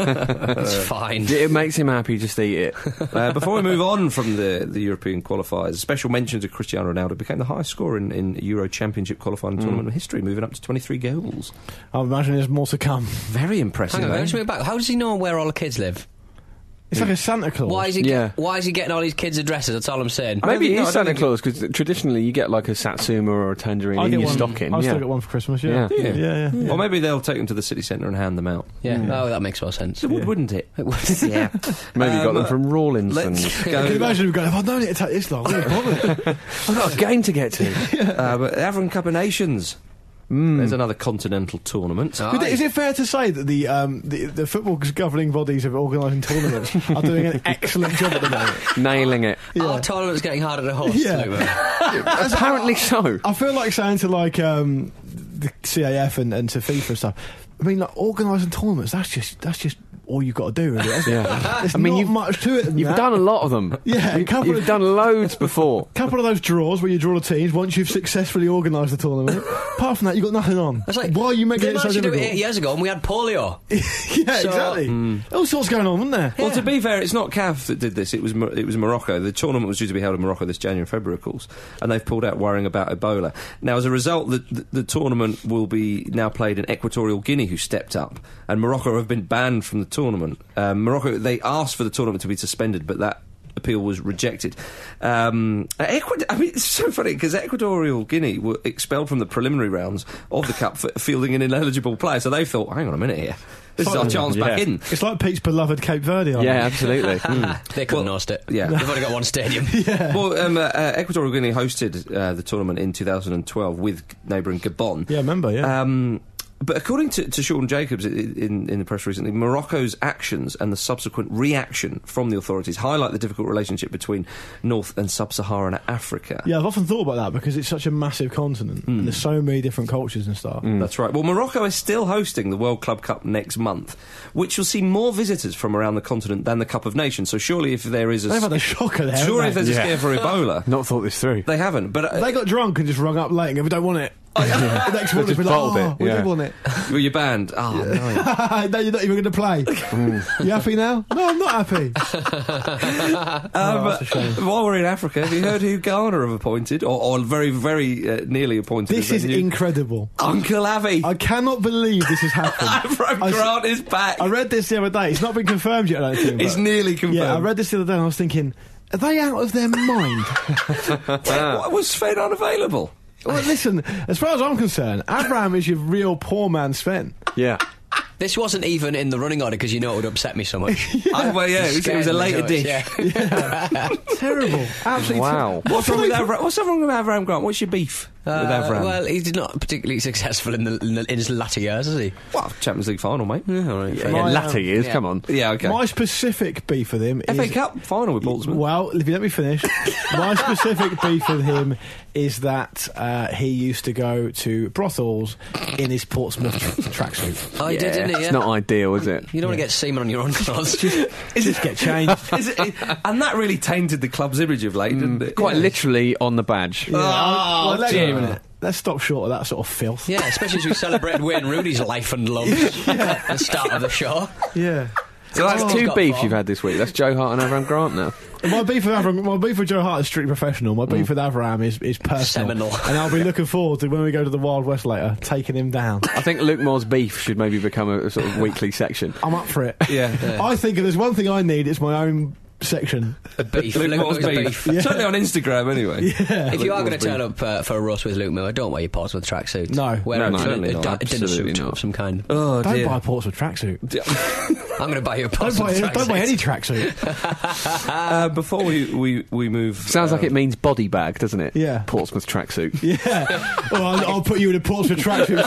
It's fine. It makes him happy, just eat it. Uh, before we move on from the, the European qualifiers, special mention to Cristiano Ronaldo became the highest scorer in, in Euro Championship qualifying mm. tournament history, moving up to twenty-three goals. I imagine there's more to come. Very impressive. Hang on, just back. How does he know where all the kids live? It's like a Santa Claus. Why is he? Yeah. Get, why is he getting all these kids' addresses? That's all I'm saying. Maybe he no, is Santa Claus because traditionally you get like a Satsuma or a tangerine I in your one, stocking. I yeah. still get one for Christmas. Yeah. Yeah. Yeah. Yeah, yeah, yeah. Or maybe they'll take them to the city centre and hand them out. Yeah. yeah. Oh, that makes more sense. It would, yeah. wouldn't it? It would. Yeah. Maybe um, you got them from Let's Rawlinson's. go. I can imagine him going, if I'd known it would take this long, I wouldn't bother. I've got a game to get to. yeah. uh, but African Cup of Nations. Mm. There's another continental tournament. Oh, is it fair to say that the um, the, the football governing bodies of organising tournaments are doing an excellent job at the moment? Nailing it. Yeah. Our tournament's getting harder to host. Yeah. Apparently so. I feel like saying to like um, the C A F and, and to FIFA and stuff, I mean, like, organising tournaments, that's just that's just all you've got to do, really. Yeah. There's I mean, not you've, much to it than You've that. done a lot of them. Yeah. You, you've of, done loads before. A couple of those draws where you draw the teams once you've successfully organised the tournament. Apart from that, you've got nothing on. It's like, why are you making it so difficult? They managed to do it eight years ago and we had polio. yeah, so, exactly. Mm. All sorts going on, wasn't there? Well, yeah. to be fair, it's not C A F that did this. It was it was Morocco. The tournament was due to be held in Morocco this January and February, of course, and they've pulled out worrying about Ebola. Now, as a result, the, the, the tournament will be now played in Equatorial Guinea, who stepped up, and Morocco have been banned from the tournament. Um, Morocco, they asked for the tournament to be suspended, but that appeal was rejected. Um, Ecuador, I mean, it's so funny because Equatorial Guinea were expelled from the preliminary rounds of the Cup for fielding an ineligible player, so they thought, hang on a minute here. This is our chance yeah. back in. It's like Pete's beloved Cape Verde. Aren't yeah, they? absolutely. mm. They couldn't well, host it. Yeah. They've only got one stadium. yeah. Well, um, uh, uh, Equatorial Guinea hosted uh, the tournament in two thousand twelve with neighbouring Gabon. Yeah, I remember, yeah. Um, But according to, to Sean Jacobs in, in the press recently, Morocco's actions and the subsequent reaction from the authorities highlight the difficult relationship between North and Sub-Saharan Africa. Yeah, I've often thought about that because it's such a massive continent mm. and there's so many different cultures and stuff. Mm. That's right. Well, Morocco is still hosting the World Club Cup next month, which will see more visitors from around the continent than the Cup of Nations. So surely if there is a... They've had a shocker there. Surely if there's yeah. a scare for Ebola... Not thought this through. They haven't, but... Uh, they got drunk and just rung up late and go, we don't want it. Oh, yeah. The next one will be like, oh, it. we yeah. do want it. Well, you're banned. Oh, yeah. no. no, you're not even going to play. Mm. You happy now? No, I'm not happy. um, oh, while we're in Africa, have you heard who Ghana have appointed? Or, or very, very uh, nearly appointed? This is incredible. Uncle Avi. I cannot believe this has happened. Avram Grant is back. I read this the other day. It's not been confirmed yet, I don't think. It's nearly confirmed. Yeah, I read this the other day and I was thinking, are they out of their mind? What, was Sven unavailable? Well, listen, as far as I'm concerned, Abraham is your real poor man Sven. Yeah. This wasn't even in the running order because you know it would upset me so much. yeah. I, well, yeah, it was, it was a later dish. Yeah. yeah. Terrible. Absolutely wow. Ter- what's, wrong with Avram, what's wrong with Avram Grant? What's your beef uh, with Avram? Well, he's not particularly successful in, the, in, the, in his latter years, is he? Well, Champions League final, mate. Yeah, all right. yeah, yeah, latter um, years, yeah. come on. Yeah, okay. My specific beef with him F A is... Cup final with Portsmouth. Well, if you let me finish. My specific beef with him is that uh, he used to go to brothels in his Portsmouth tra- tracksuit. Oh, he yeah, did, didn't he? Yeah. It's not ideal, is it? You don't yeah. want to get semen on your own clothes. just just get changed. Is it, and that really tainted the club's image of late, didn't it? Quite yeah. literally on the badge. Yeah. Oh, well, let's, Jim. let's stop short of that sort of filth. Yeah, especially as we celebrated Wayne Rooney's life and love yeah. at the start of the show. Yeah. So that's Oh. two Got beefs far. you've had this week. That's Joe Hart and Avram Grant now. My beef with Avram, my beef with Joe Hart is strictly professional. My beef with Avram is, is personal. Seminal. And I'll be looking forward to when we go to the Wild West later, taking him down. I think Luke Moore's beef should maybe become a, a sort of weekly section. I'm up for it. Yeah. I think if there's one thing I need, it's my own section. A beef. Luke Luke Moore's Moore's beef. beef. Certainly on Instagram, anyway. Yeah. If you are going to Moore's turn up uh, for a roast with Luke Miller, don't wear your Portsmouth tracksuit. No. Wear No, a, no, a- certainly a, not. di- a dinner Absolutely suit not. of some kind. Oh, Don't dear. buy a Portsmouth tracksuit. I'm going to buy you a Don't Portsmouth buy, tracksuit. don't buy any tracksuit. Uh, before we, we, we move... Sounds like it means body bag, doesn't it? Yeah. Portsmouth tracksuit. Yeah. Well, I'll, I'll put you in a Portsmouth tracksuit.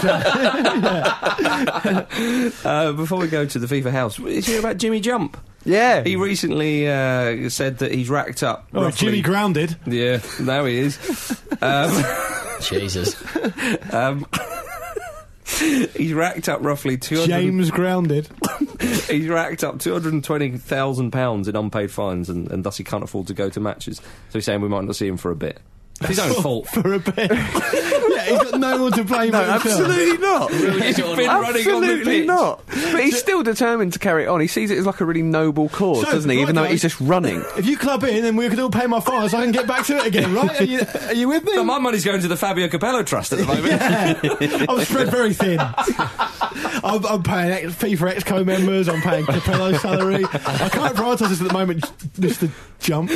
Uh, before we go to the FIFA house, is here about Jimmy Jump? Yeah. He recently uh, said that he's racked up. Oh, roughly- Jimmy grounded. Yeah, now he is. Um, Jesus. um, he's racked up roughly two hundred. James grounded. He's racked up two hundred and twenty thousand pounds in unpaid fines, and, and thus he can't afford to go to matches. So he's saying we might not see him for a bit. It's his own fault. For a bit. Yeah, he's got no one to blame. No, but himself. absolutely not. He's been running on the Absolutely pitch. not. But he's still determined to carry it on. He sees it as like a really noble cause, So, doesn't he? Even right, though he's guys. just running. If you club in, then we can all pay my fines. I can get back to it again, right? Are you, are you with me? So my money's going to the Fabio Capello Trust at the moment. Yeah. I'm spread very thin. I'm, I'm paying ex- FIFA Exco members. I'm paying Capello's salary. I can't prioritise this at the moment. Mister Jump.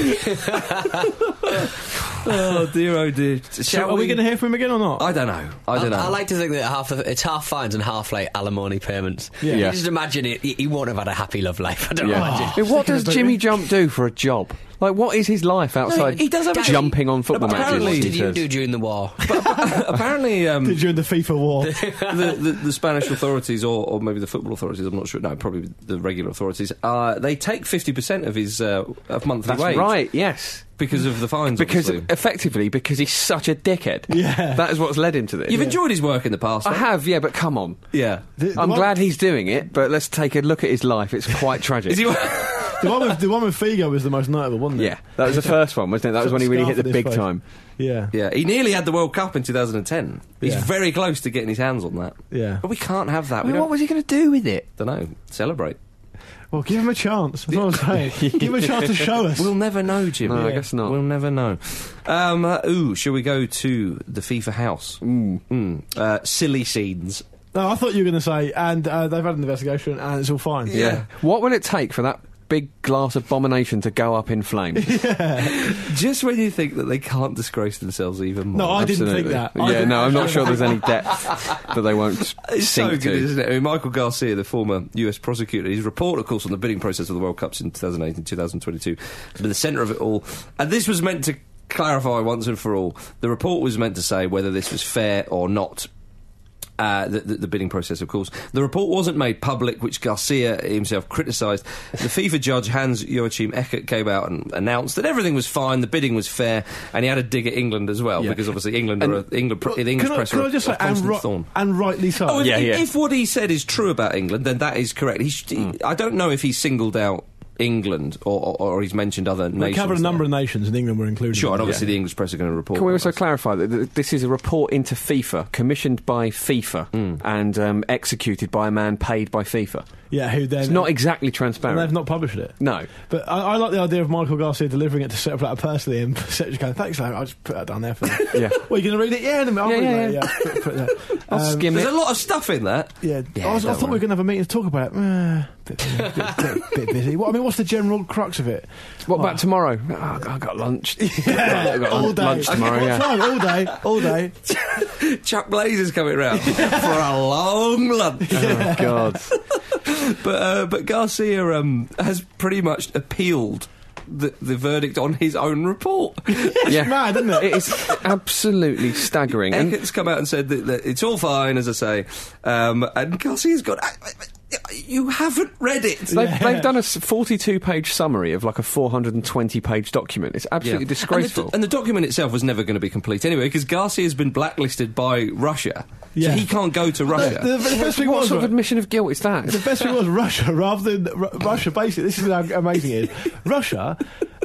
Oh dear, oh dear. So Shall are we going to hear from him again or not? I don't know. I don't know. I, I like to think that half of, it's half fines and half like alimony payments. Yeah. You Yeah. just imagine it. He, he won't have had a happy love life. I don't Yeah. imagine. I mean, what Sticking does a boot Jimmy in. Jump do for a job? Like, what is his life outside he does have a- jumping on football Apparently- matches? What he did you says? do during the war? Apparently, um, Did you in the FIFA war? the, the, the Spanish authorities, or, or maybe the football authorities, I'm not sure. No, probably the regular authorities. Uh, they take fifty percent of his uh, of monthly That's wage right, yes. because of the fines. Because, obviously. effectively, because he's such a dickhead. Yeah. That is what's led him to this. You've enjoyed his work in the past. I right? have, yeah, but come on. Yeah. The, the I'm one, glad he's doing it, but let's take a look at his life. It's quite tragic. Is he? the one with the one with Figo was the most notable, wasn't it? Yeah, that was the first one, wasn't it? That was when he really hit the Scarf big in his time. Yeah. Yeah, he nearly had the World Cup in two thousand ten. He's Yeah. very close to getting his hands on that. Yeah. But we can't have that. I We mean, don't. what was he going to do with it? Don't know. Celebrate. Well, give him a chance. That's what I'm saying. Give him a chance to show us. We'll never know, Jimmy. No, I guess not. We'll never know. Um, uh, ooh, shall we go to the FIFA house? Mm. Mm. Uh, silly scenes. No, I thought you were going to say, and uh, they've had an investigation, and it's all fine. Yeah. What will it take for that big glass abomination to go up in flames? Just when you think that they can't disgrace themselves even more. No, I didn't Absolutely. think that. I Yeah, didn't no, I'm not actually sure think there's any depth that they won't It's sink so good, to. isn't it? I mean, Michael Garcia, the former U S prosecutor, his report, of course, on the bidding process of the World Cups in two thousand eight and two thousand twenty-two has been the centre of it all. And this was meant to clarify once and for all. The report was meant to say whether this was fair or not. Uh, the, the, the bidding process, of course. The report wasn't made public, which Garcia himself criticised. The FIFA judge, Hans-Joachim Eckert, came out and announced that everything was fine, the bidding was fair, and he had a dig at England as well, Yeah. because obviously England And- are a, England, pr- Well, the English can I, press can are I just a, say, a and, constant ri- thorn. and rightly so. Oh, if, Yeah, if, yeah. if what he said is true about England, then that is correct. He, sh- he- I don't know if he singled out England or, or, or he's mentioned other We nations. covered a number there. of nations, and England were included. Sure, and Yeah. obviously the English press are going to report. Can we on also this. clarify that th- this is a report into FIFA, commissioned by FIFA, and um, executed by a man paid by FIFA? Yeah, who then... It's not exactly and transparent. they've not published it. No. But I, I like the idea of Michael Garcia delivering it to Sepp Blatter personally and Sepp just going, thanks, I'll just put that down there for you. Yeah. Well, you going to read it? Yeah, in a minute. I'll Yeah, read yeah, it. yeah. Yeah, put, put that. I'll Um, skim There's it. a lot of stuff in that. Yeah, Yeah, I, was, I don't thought we were worry. going to have a meeting to talk about it. Uh, bit, bit, bit, bit busy. What, I mean, what's the general crux of it? What Well, about tomorrow? Oh, I got lunch. Yeah, I've got all lun- day. lunch tomorrow, What yeah. time? All day, all day. Chuck Blaze is coming round for a long lunch. Oh, God. But uh, but Garcia um, has pretty much appealed the, the verdict on his own report. Yeah. mad, isn't it? It is absolutely staggering. And Eckert's come out and said that, that it's all fine, as I say, um, and Garcia's gone, "I- I- you haven't read it. they've, they've done a forty-two page summary of like a four hundred twenty page document. It's absolutely Yeah. disgraceful. And the, and the document itself was never going to be complete anyway, because Garcia's been blacklisted by Russia, Yeah. so he can't go to Russia. The, the, the best thing what was, sort of right, admission of guilt is that? the best thing was Russia, rather than Ru- Russia. Basically, this is how amazing it is. Russia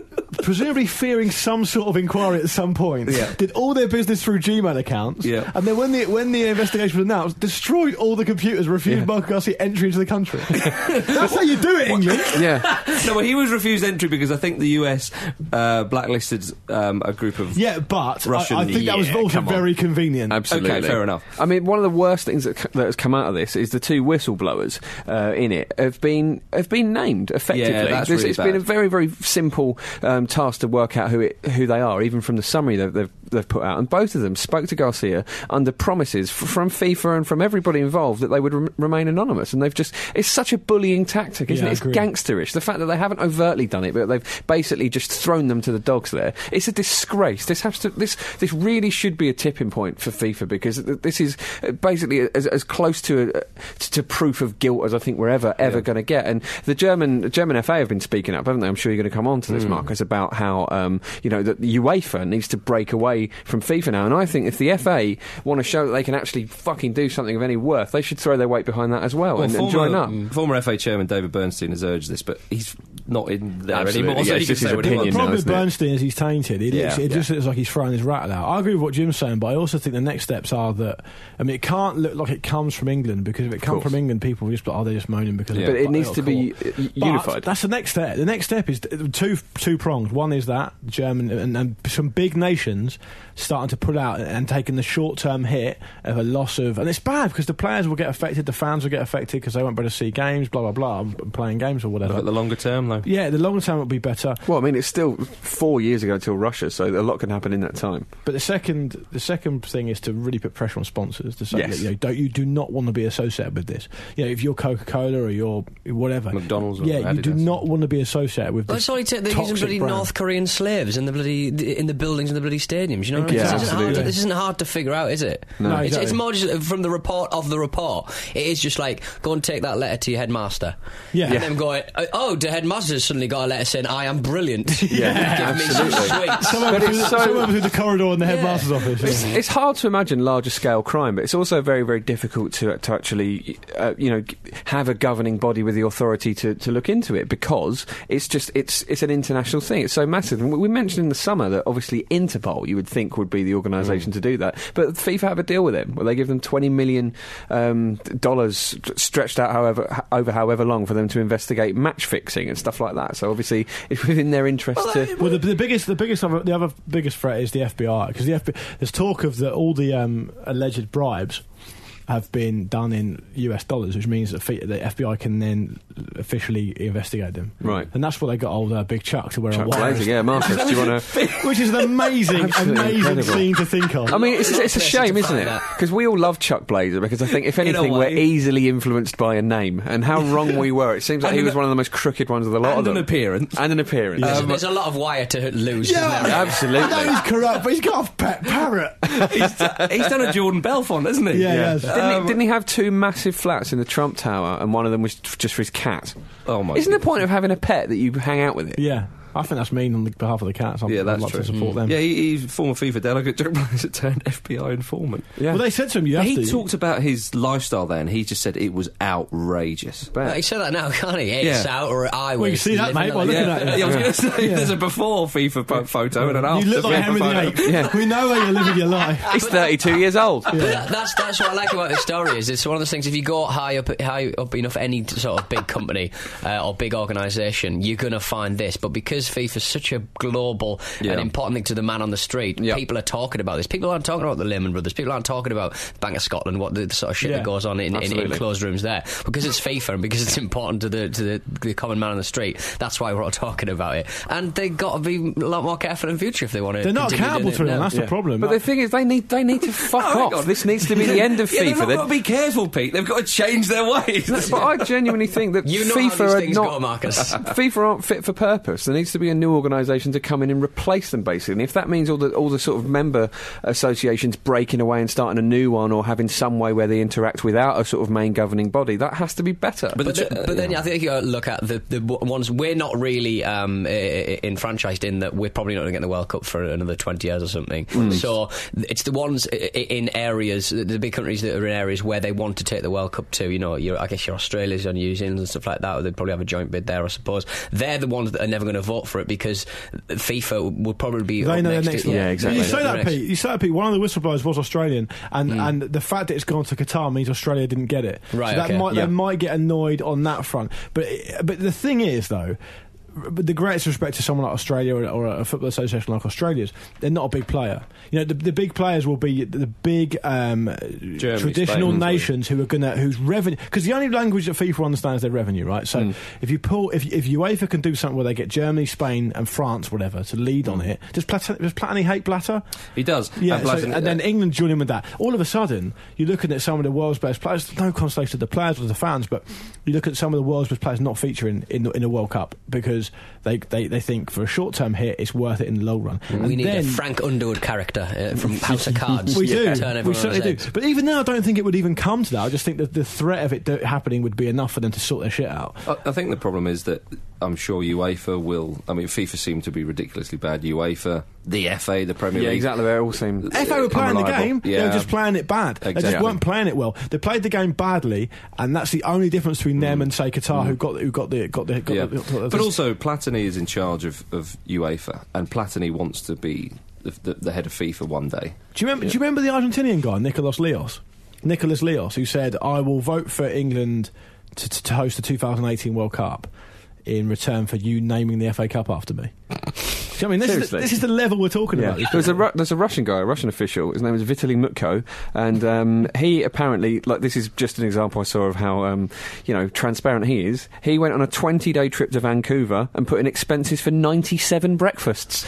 presumably fearing some sort of inquiry at some point, Yeah. did all their business through Gmail accounts, Yeah. and then when the when the investigation was announced, destroyed all the computers, refused Yeah. Michael Garcia entry into the country. That's how you do it, England. Yeah. No, well, he was refused entry because I think the U S uh, blacklisted um, a group of Yeah, but Russian. I, I think that was Yeah, also come on. very convenient. Absolutely. Okay, fair enough. I mean, one of the worst things that, c- that has come out of this is the two whistleblowers uh, in it have been have been named effectively. Yeah, that's This- really it's been bad. a very very simple um, task to work out who it, who they are, even from the summary that they've, they've put out. And both of them spoke to Garcia under promises f- from FIFA and from everybody involved that they would rem- remain anonymous. And they've just it's such a bullying tactic, isn't Yeah, I it? It's agree. gangsterish. The fact that they haven't overtly done it, but they've basically just thrown them to the dogs there. It's a disgrace. This has to this this really should be a tipping point for FIFA, because th- this is uh, basically as, as close to uh, to proof of guilt as I think we're ever ever Yeah. going to get. And the German the German F A have been speaking up, haven't they? I'm sure you're going to come on to this, Marcus, about how um, you know that the UEFA needs to break away from FIFA now. And I think if the F A want to show that they can actually fucking do something of any worth, they should throw their weight behind that as well, Well, and, and former, join up. mm, former F A chairman David Bernstein has urged this, but he's not in there Absolutely, anymore, so yeah, he it's can just say his what he opinion wants. The now, problem with isn't it? Bernstein is he's tainted. It, looks, Yeah. it Yeah. just looks like he's throwing his rattle out. I agree with what Jim's saying, but I also think the next steps are that, I mean, it can't look like it comes from England, because if it comes course. from England, people will just be, oh, they're just moaning because Yeah. of But it of needs to be court. uh, But unified. that's the next step. The next step is th- two two prongs. One is that German and, and some big nations starting to pull out and, and taking the short term hit of a loss of, and it's bad because the players will get affected, the fans will get affected because they won't be able to see games, blah blah blah, and playing games or whatever. Look at the longer term, though. Yeah, the longer term will be better. Well, I mean, it's still four years ago till Russia, so a lot can happen in that time. But the second, the second thing is to really put pressure on sponsors to say Yes. that you know, don't you do not want to be associated with this. You know, if you're Coca-Cola or you're whatever, McDonald's or yeah, you do Adidas. not want to be associated with Well, this. it's only take they're using toxic bloody brand. North Korean slaves in the bloody in the buildings in the bloody stadiums. You know what I mean? Yeah, this, isn't hard to, absolutely. this isn't hard to figure out, is it? No, it's, exactly. it's more just from the report of the report. It is just like go and take that letter to your headmaster. Yeah. and Yeah. then going, oh, the headmaster's suddenly got a letter saying I am brilliant. Yeah, Give me some absolutely. sweets. Someone But through, it's so- someone through the corridor in the Yeah. headmaster's office. It's, yeah. it's hard to imagine larger scale crime, but it's also very, very difficult to, to actually, uh, you know, g- have a governing body with the authority to, to look into it, because it's just it's it's an international thing. It's so massive. And we- we mentioned in the summer that obviously Interpol you would think would be the organisation to do that, but FIFA have a deal with them where they give them twenty million um, dollars stretched out however h- over however long for them to investigate match fixing and stuff like that. So obviously it's within their interest to. Well, the, the biggest, the biggest, other, the other biggest threat is the F B I, because the F B I, there's talk of the, all the um, alleged bribes have been done in U S dollars, which means that fe- the F B I can then officially investigate them. Right. And that's what they got old uh, Big Chuck to wear Chuck a wire. Blazer, yeah, Marcus, do you want to? Which is an amazing, Absolutely amazing incredible. thing to think of. I mean, it's, A lot of it's a places shame, to isn't find it? that. Because we all love Chuck Blazer, because I think, if In a anything, we're way. easily influenced by a name, and how wrong we were. It seems like And he an- was one of the most crooked ones of the lot of And them. an appearance. And an appearance. There's, Um, there's a lot of wire to lose. Yeah. isn't there? absolutely. I know he's corrupt, but he's got a pet parrot. he's, he's done a Jordan Belfont, hasn't he? Yeah, he has. Didn't, Um, he, didn't he have two massive flats in the Trump Tower, and one of them was f- just for his cat? Oh, my Isn't the goodness. point of having a pet that you hang out with it? Yeah. I think that's mean on the behalf of the cats. I'd, Yeah, that's I'd like true. to support them. Yeah, he, he's former FIFA delegate. Jack Blazer turned F B I informant. Yeah. Well, they said to him, you have He to. talked about his lifestyle then. He just said it was outrageous. Bet. Well, he said that now, can't he? It's Yeah. out or I Well, you was see that, living mate, the by life. looking Yeah, at it. yeah, I was going to say, Yeah. there's a before FIFA po- photo and an after. You look like FIFA Henry photo. the Eighth. Yeah. We know how you're living your life. He's thirty-two years old. But that, that's that's what I like about this story is it's one of those things. If you go high up high up enough any t- sort of big company uh, or big organisation, you're going to find this. But because FIFA's such a global Yeah. and important thing to the man on the street, Yep. people are talking about this. People aren't talking about the Lehman Brothers. People aren't talking about Bank of Scotland. What the, the sort of shit Yeah. that goes on in, in, in Absolutely. closed rooms there. Because it's FIFA and because it's important to the to the, the common man on the street. That's why we're all talking about it. And they've got to be a lot more careful in future if they want to. They're not accountable to them. That's the Yeah. problem. But the thing is, they need they need to fuck hang off. on. This needs to be the end of Yeah, they've FIFA. not They- got to be careful, Pete. They've got to change their ways. but I genuinely think that You know FIFA how these are things not go, Marcus. FIFA aren't fit for purpose. There needs to be a new organisation to come in and replace them, basically. And if that means all the all the sort of member associations breaking away and starting a new one, or having some way where they interact without a sort of main governing body, that has to be better. But, the, but then I think you gotta look at the, the w- ones we're not really um, i- i- enfranchised in, that we're probably not going to get the World Cup for another twenty years or something. So it's the ones i- i- in areas, the big countries that are in areas where they want to take the World Cup to. You know, your, I guess your Australia's, your New Zealand and stuff like that. They'd probably have a joint bid there, I suppose. They're the ones that are never going to vote fought for it because FIFA would probably be They up know next. the next to, one. Yeah, exactly. You say that, Next. Pete. You say that, Pete. One of the whistleblowers was Australian, and, mm. and the fact that it's gone to Qatar means Australia didn't get it. Right, so that okay. might, Yeah. they might get annoyed on that front. But but the thing is, though, but the greatest respect to someone like Australia or, or a football association like Australia's, they're not a big player. You know, the, the big players will be the big um, Germany, traditional Spain, nations who are gonna whose revenue, because the only language that FIFA understands is their revenue, right? So Mm. if you pull, if if UEFA can do something where they get Germany, Spain, and France, whatever, to lead on it, does Plat- does Platini hate Blatter? He does. Yeah, And so, Blatter- and then England join in with that. All of a sudden, you're looking at some of the world's best players. No consolation to the players or the fans, but you look at some of the world's best players not featuring in the, in the World Cup because they, they, they think for a short term hit it's worth it in the long run. We And need then, a Frank Underwood character uh, from House of Cards. we do. Turn everyone We on certainly his do. heads. But even now, I don't think it would even come to that. I just think that the threat of it do- happening would be enough for them to sort their shit out. I, I think the problem is that I'm sure UEFA will. I mean, FIFA seem to be ridiculously bad. UEFA, the F A, the Premier Yeah, League. exactly. They all seem F A were playing the unreliable. game, Yeah. they were just playing it bad. They just Exactly. weren't playing it well. They played the game badly, and that's the only difference between them and say Qatar, who got who got the got the. Got Yeah. the, got the But also, Platini is in charge of, of UEFA, and Platini wants to be the, the, the head of FIFA one day. Do you remember? Do you remember the Argentinian guy, Nicolas Leos? Nicolas Leos, who said, "I will vote for England to, to, to host the two thousand eighteen World Cup in return for you naming the F A Cup after me." I mean, this is, the, Seriously? this is the level we're talking Yeah. about. There's a Ru- there's a Russian guy, a Russian official. His name is Vitaly Mutko, and um, he apparently, like, this is just an example I saw of how um, you know transparent he is. He went on a twenty day trip to Vancouver and put in expenses for ninety-seven breakfasts.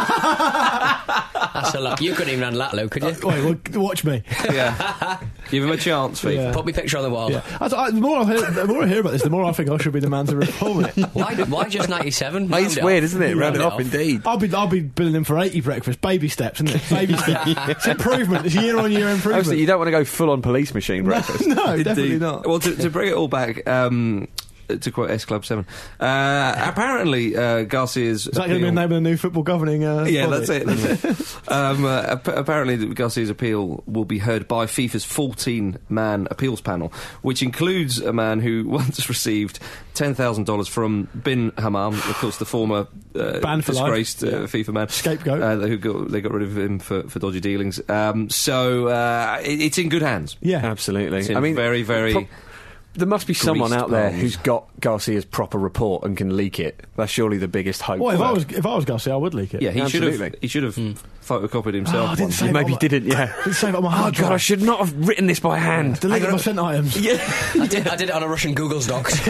That's a lot. You couldn't even handle that, Lou, could you? Wait, well, watch me. Yeah. Give him a chance, FIFA. Yeah. Put me picture on the wall. Yeah. I, I, the, more I hear, the more I hear about this, the more I think I should be the man to report it. Why, why just ninety-seven? It's Round it weird, off. isn't it? Round it off, indeed. I'll be I'll be billing him for eighty breakfasts, baby steps, isn't it? Baby steps. It's improvement. It's year on year improvement. Obviously, you don't want to go full on police machine breakfast. no, definitely not. Well, to, to bring it all back, um, to quote S Club seven, uh, apparently uh, Garcia's. Is that going to be the name of the new football governing? Uh, Yeah, body? that's it. That's it. um, uh, ap- apparently, Garcia's appeal will be heard by FIFA's fourteen man appeals panel, which includes a man who once received ten thousand dollars from Bin Hammam, of course, the former uh, Banned for life. disgraced uh, Yeah. FIFA man, Scapegoat. Uh, who got, they got rid of him for, for dodgy dealings. Um, so uh, it, it's in good hands. Yeah, Absolutely. It's in I mean, very, very. pro- there must be someone greased out there palms. who's got Garcia's proper report and can leak it. That's surely the biggest hope. Well, if for I it. was if I was Garcia, I would leak it. Yeah, he should have. Absolutely. He should have photocopied Oh, himself. I didn't once. say- Maybe on my- didn't, yeah. Let's save it on my Oh, hard God, I drive. should not have written this by hand. Deleted my sent items. Yeah. I did, I did it on a Russian Google Docs.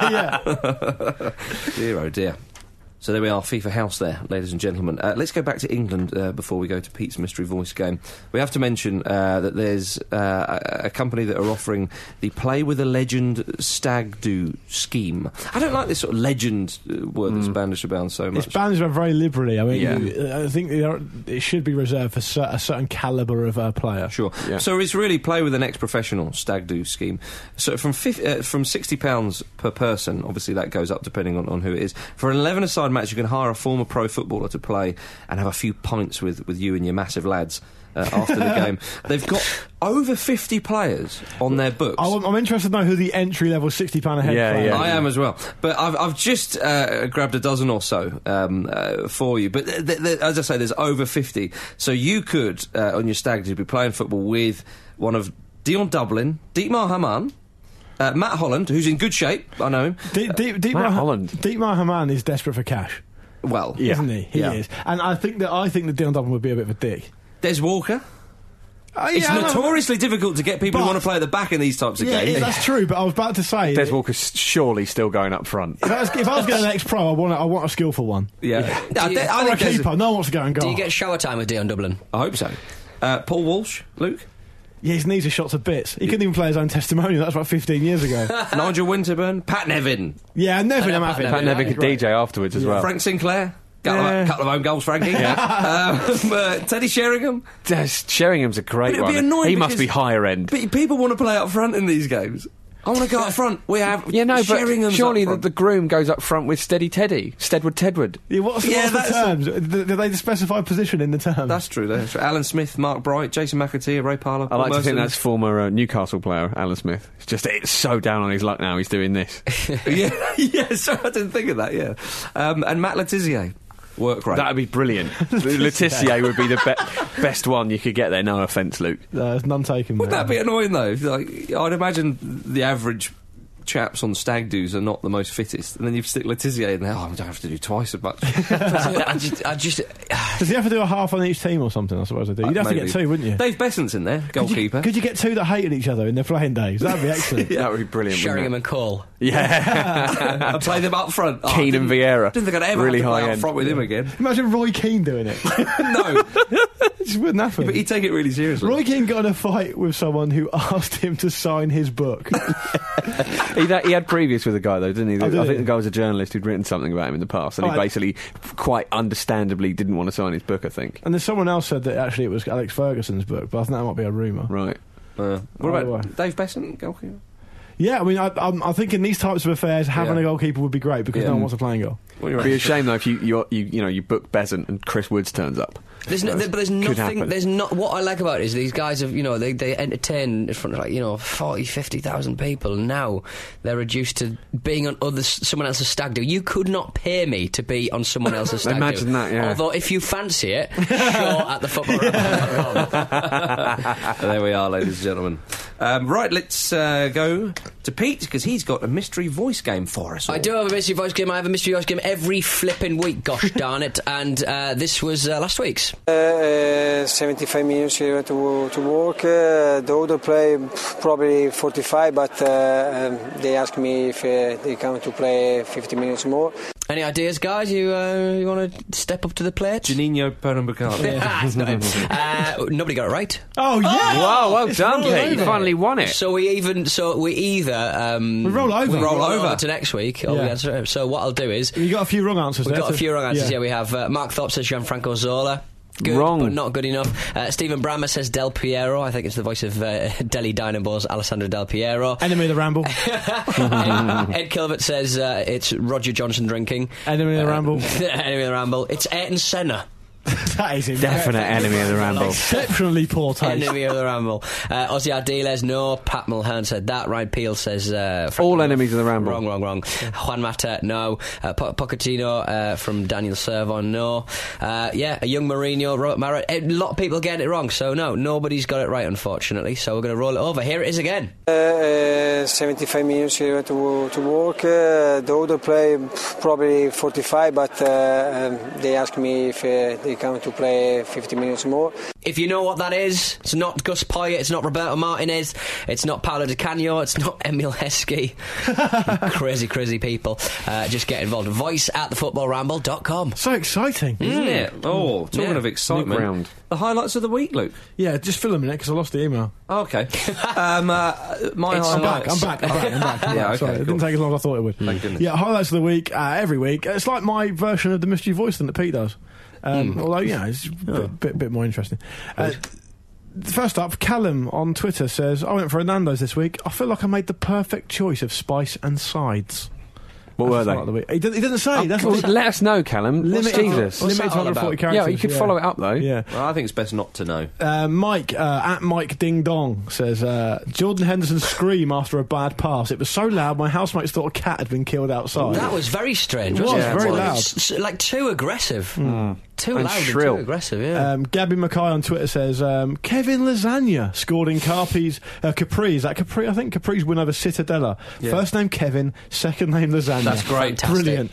yeah. Dear oh dear. So there we are, FIFA House there, ladies and gentlemen. Uh, let's go back to England uh, before we go to Pete's Mystery Voice game. We have to mention uh, that there's uh, a, a company that are offering the Play with a Legend Stag Do scheme. I don't like this sort of legend uh, word that's bandaged around so much. It's bandaged around very liberally. I mean, Yeah. you- I think they are- it should be reserved for cer- a certain calibre of uh, player. Sure. Yeah. So it's really play with an ex-professional stag do scheme. So from fif- uh, from sixty pounds per person, obviously that goes up depending on, on who it is. For an eleven-a-side match, you can hire a former pro footballer to play and have a few pints with, with you and your massive lads uh, after the game. They've got over fifty players on their books. I, I'm interested to know who the entry level sixty pound a head Yeah, player yeah. is. I am as well, but I've, I've just uh, grabbed a dozen or so um, uh, for you. But th- th- th- as I say, there's over fifty, so you could uh, on your stag do be playing football with one of Dion Dublin, Dietmar Hamann, uh, Matt Holland, who's in good shape. I know him. Deep, deep, deep Matt Mar- Holland. Dietmar Hamann is desperate for cash, Well, Yeah. isn't he? He Yeah. is, and I think that I think that Dion Dublin would be a bit of a dick. Des Walker. Uh, It's yeah, I know. notoriously difficult to get people who But- want to play at the back in these types of Yeah, games. it- that's true. But I was about to say, Des if Walker's surely still going up front. I was, if I was getting an ex-pro, I want a, I want a skillful one. Yeah, I, Do you- I Or a think there's keeper. No one wants to go and go. Do you get shower time with Dion Dublin? I hope so. Uh, Paul Walsh, Luke, Yeah, his knees are shot to bits. He couldn't even play his own testimonial. That's about fifteen years ago. Nigel Winterburn, Pat Nevin, Yeah, Nevin, I I'm know having. Pat Pat Nevin could D J afterwards as well. Frank Sinclair. Couple, Yeah. of, couple of own goals, Frankie. um, uh, Teddy Sheringham. Des Sheringham's a great But it'd be one. annoying He must because- be higher end. But people want to play up front in these games. I want to go up front. We have Yeah, no, but Sheringham's surely up the, front. the groom goes up front with Steady Teddy, Steadwood Tedwood. Yeah, what's, Yeah, what's the that's- terms? Do they specify position in the terms? That's true. That's true. Alan Smith, Mark Bright, Jason McAteer, Ray Parlour. I like Paul to think Merson. that's former uh, Newcastle player Alan Smith. It's just it's so down on his luck now. He's doing this. yeah, yeah. Sorry, I didn't think of that. Yeah, um, and Matt Letizia, work rate. That'd be brilliant. Letizia would be the be- best one you could get there. No offence, Luke. No, there's none taken. Would mate. that be annoying though? Like, I'd imagine the average chaps on stag do's are not the most fittest, and then you stick Letizia in there. Oh, I don't have to do twice as much. I just, I just Does he have to do a half on each team or something? I suppose they do. You'd have Maybe. to get two, wouldn't you? Dave Besant's in there, Could goalkeeper. you, could you get two that hated each other in their playing days? That'd be excellent. That would be brilliant. Sheringham wouldn't and Cole. it? Yeah. and play them up front. Oh, I Keenan didn't- Vieira. Didn't think I'd ever Really have to play high up end. front with him again. Imagine Roy Keane doing it. No, It just wouldn't happen. but he'd take it really seriously. Roy Keane got in a fight with someone who asked him to sign his book. he, that, he had previous with a guy though, didn't he? Oh, did I he? think the guy was a journalist who'd written something about him in the past, and Oh, he I- basically, quite understandably, didn't want to sign his book. I think. And then someone else said that actually it was Alex Ferguson's book, but I think that might be a rumour. Right. Uh, what Oh, about right. Dave Besant, goalkeeper? Yeah, I mean, I, I'm, I think in these types of affairs, having Yeah. a goalkeeper would be great because Yeah. no one wants a playing goal. What do you It'd be a reckon? shame though if you you you, you know you book Besant and Chris Woods turns up. There's no, That's- there, but there's could nothing. happen. There's not. What I like about it is these guys have, you know, they they entertain in front of like you know forty, fifty thousand people. And now they're reduced to being on other someone else's stag do. You could not pay me to be on someone else's stag do. Imagine that, yeah. Although if you fancy it, show at the football. There we are, ladies and gentlemen. Um, right, let's uh, go to Pete because he's got a mystery voice game for us. I all. do have a mystery voice game. I have a mystery voice game every flipping week. Gosh darn it! And uh, this was uh, last week's. Uh, seventy-five minutes here to to work. Uh, the other play probably forty-five, but uh, um, they asked me if uh, they come to play fifty minutes more. Any ideas, guys? You uh, you want to step up to the plate? Janino Pernambucano. Ah, it's not him. uh, nobody got it right. Oh, yeah! Wow, well done, rolled Pete. You over. finally won it. So we even so we either um, We roll over. we roll, Roll over. over. to next week. Or Yeah. we answer, so what I'll do is You got a few wrong answers we've there. got a so- few wrong answers. Yeah, we have uh, Mark Thorpe says Gianfranco Zola. Good, Wrong. but not good enough. Uh, Stephen Brammer says Del Piero. I think it's the voice of uh, Delhi Dynamo's Alessandro Del Piero. Enemy of the Ramble. Ed, Ed Kilbert says uh, it's Roger Johnson drinking. Enemy of the Uh, Ramble. Enemy of the Ramble. It's Ayrton Senna. That is him. Definite enemy of the Ramble. Exceptionally poor taste. Enemy of the Ramble. Uh, Ozzy Ardiles, no. Pat Mulhern said that. Ryan Peel says... Uh, Frank All Miller. enemies of the Ramble. Wrong, wrong, wrong. Juan Mata, no. Uh, po- Pochettino uh, from Daniel Servon, no. Uh, yeah, a young Mourinho, Robert Mara. A lot of people getting it wrong, so no, nobody's got it right, unfortunately. So we're going to roll it over. Here it is again. Uh, uh, seventy-five minutes here to to work. Uh, the other play probably forty-five, but uh, um, they asked me if uh, they come to play fifty minutes more. If you know what that is, it's not Gus Poyet, it's not Roberto Martinez, it's not Paolo Di Canio, it's not Emil Heskey. crazy, crazy people. Uh, just get involved. Voice at the football ramble dot com. So exciting. Isn't it? Oh, talking Yeah. of excitement. New ground. The highlights of the week, Luke. Yeah, just fill a minute because I lost the email. Oh, okay. um, uh, my It's I'm highlights. back, I'm back, I'm back, I'm back. I'm Yeah, back. okay, Sorry, it cool. didn't take as long as I thought it would. Thank goodness. Yeah, highlights of the week, uh, every week. It's like my version of the mystery voice thing that Pete does. Um, Although, yeah, it's a bit, bit, bit more interesting. Uh, First up, Callum on Twitter says, I went for a Nando's this week. I feel like I made the perfect choice of spice and sides. What were That's they? the start of the week. He, did, he doesn't say. That's Well, what let us know, Callum. Limited, Jesus. What's limited that to all one hundred forty about? characters. Yeah, you could follow it up though. Yeah. Well, I think it's best not to know. Uh, Mike, uh, at Mike Ding Dong, says, uh, Jordan Henderson's scream after a bad pass. It was so loud, my housemates thought a cat had been killed outside. That was very strange, It wasn't was, it? very Like, loud. s- s- like too aggressive. Too And loud shrill. and too aggressive, yeah. Um, Gabby Mackay on Twitter says, um, Kevin Lasagna scored in Carpi's, uh, Capri. Is that Capri? I think Capri's win over Cittadella. First name Kevin, second name Lasagna. That's great. Brilliant.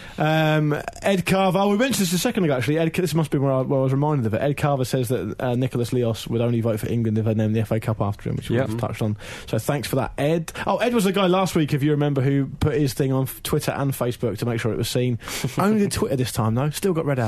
Um, Ed Carver, oh, we mentioned this a second ago actually. Ed, this must be where I, where I was reminded of it. Ed Carver says that uh, Nicholas Leos would only vote for England if they named the F A Cup after him, which Yep. we've touched on. So thanks for that, Ed. Oh, Ed was the guy last week, if you remember, who put his thing on Twitter and Facebook to make sure it was seen. Only did Twitter this time, though. Still got read out. Well done, you.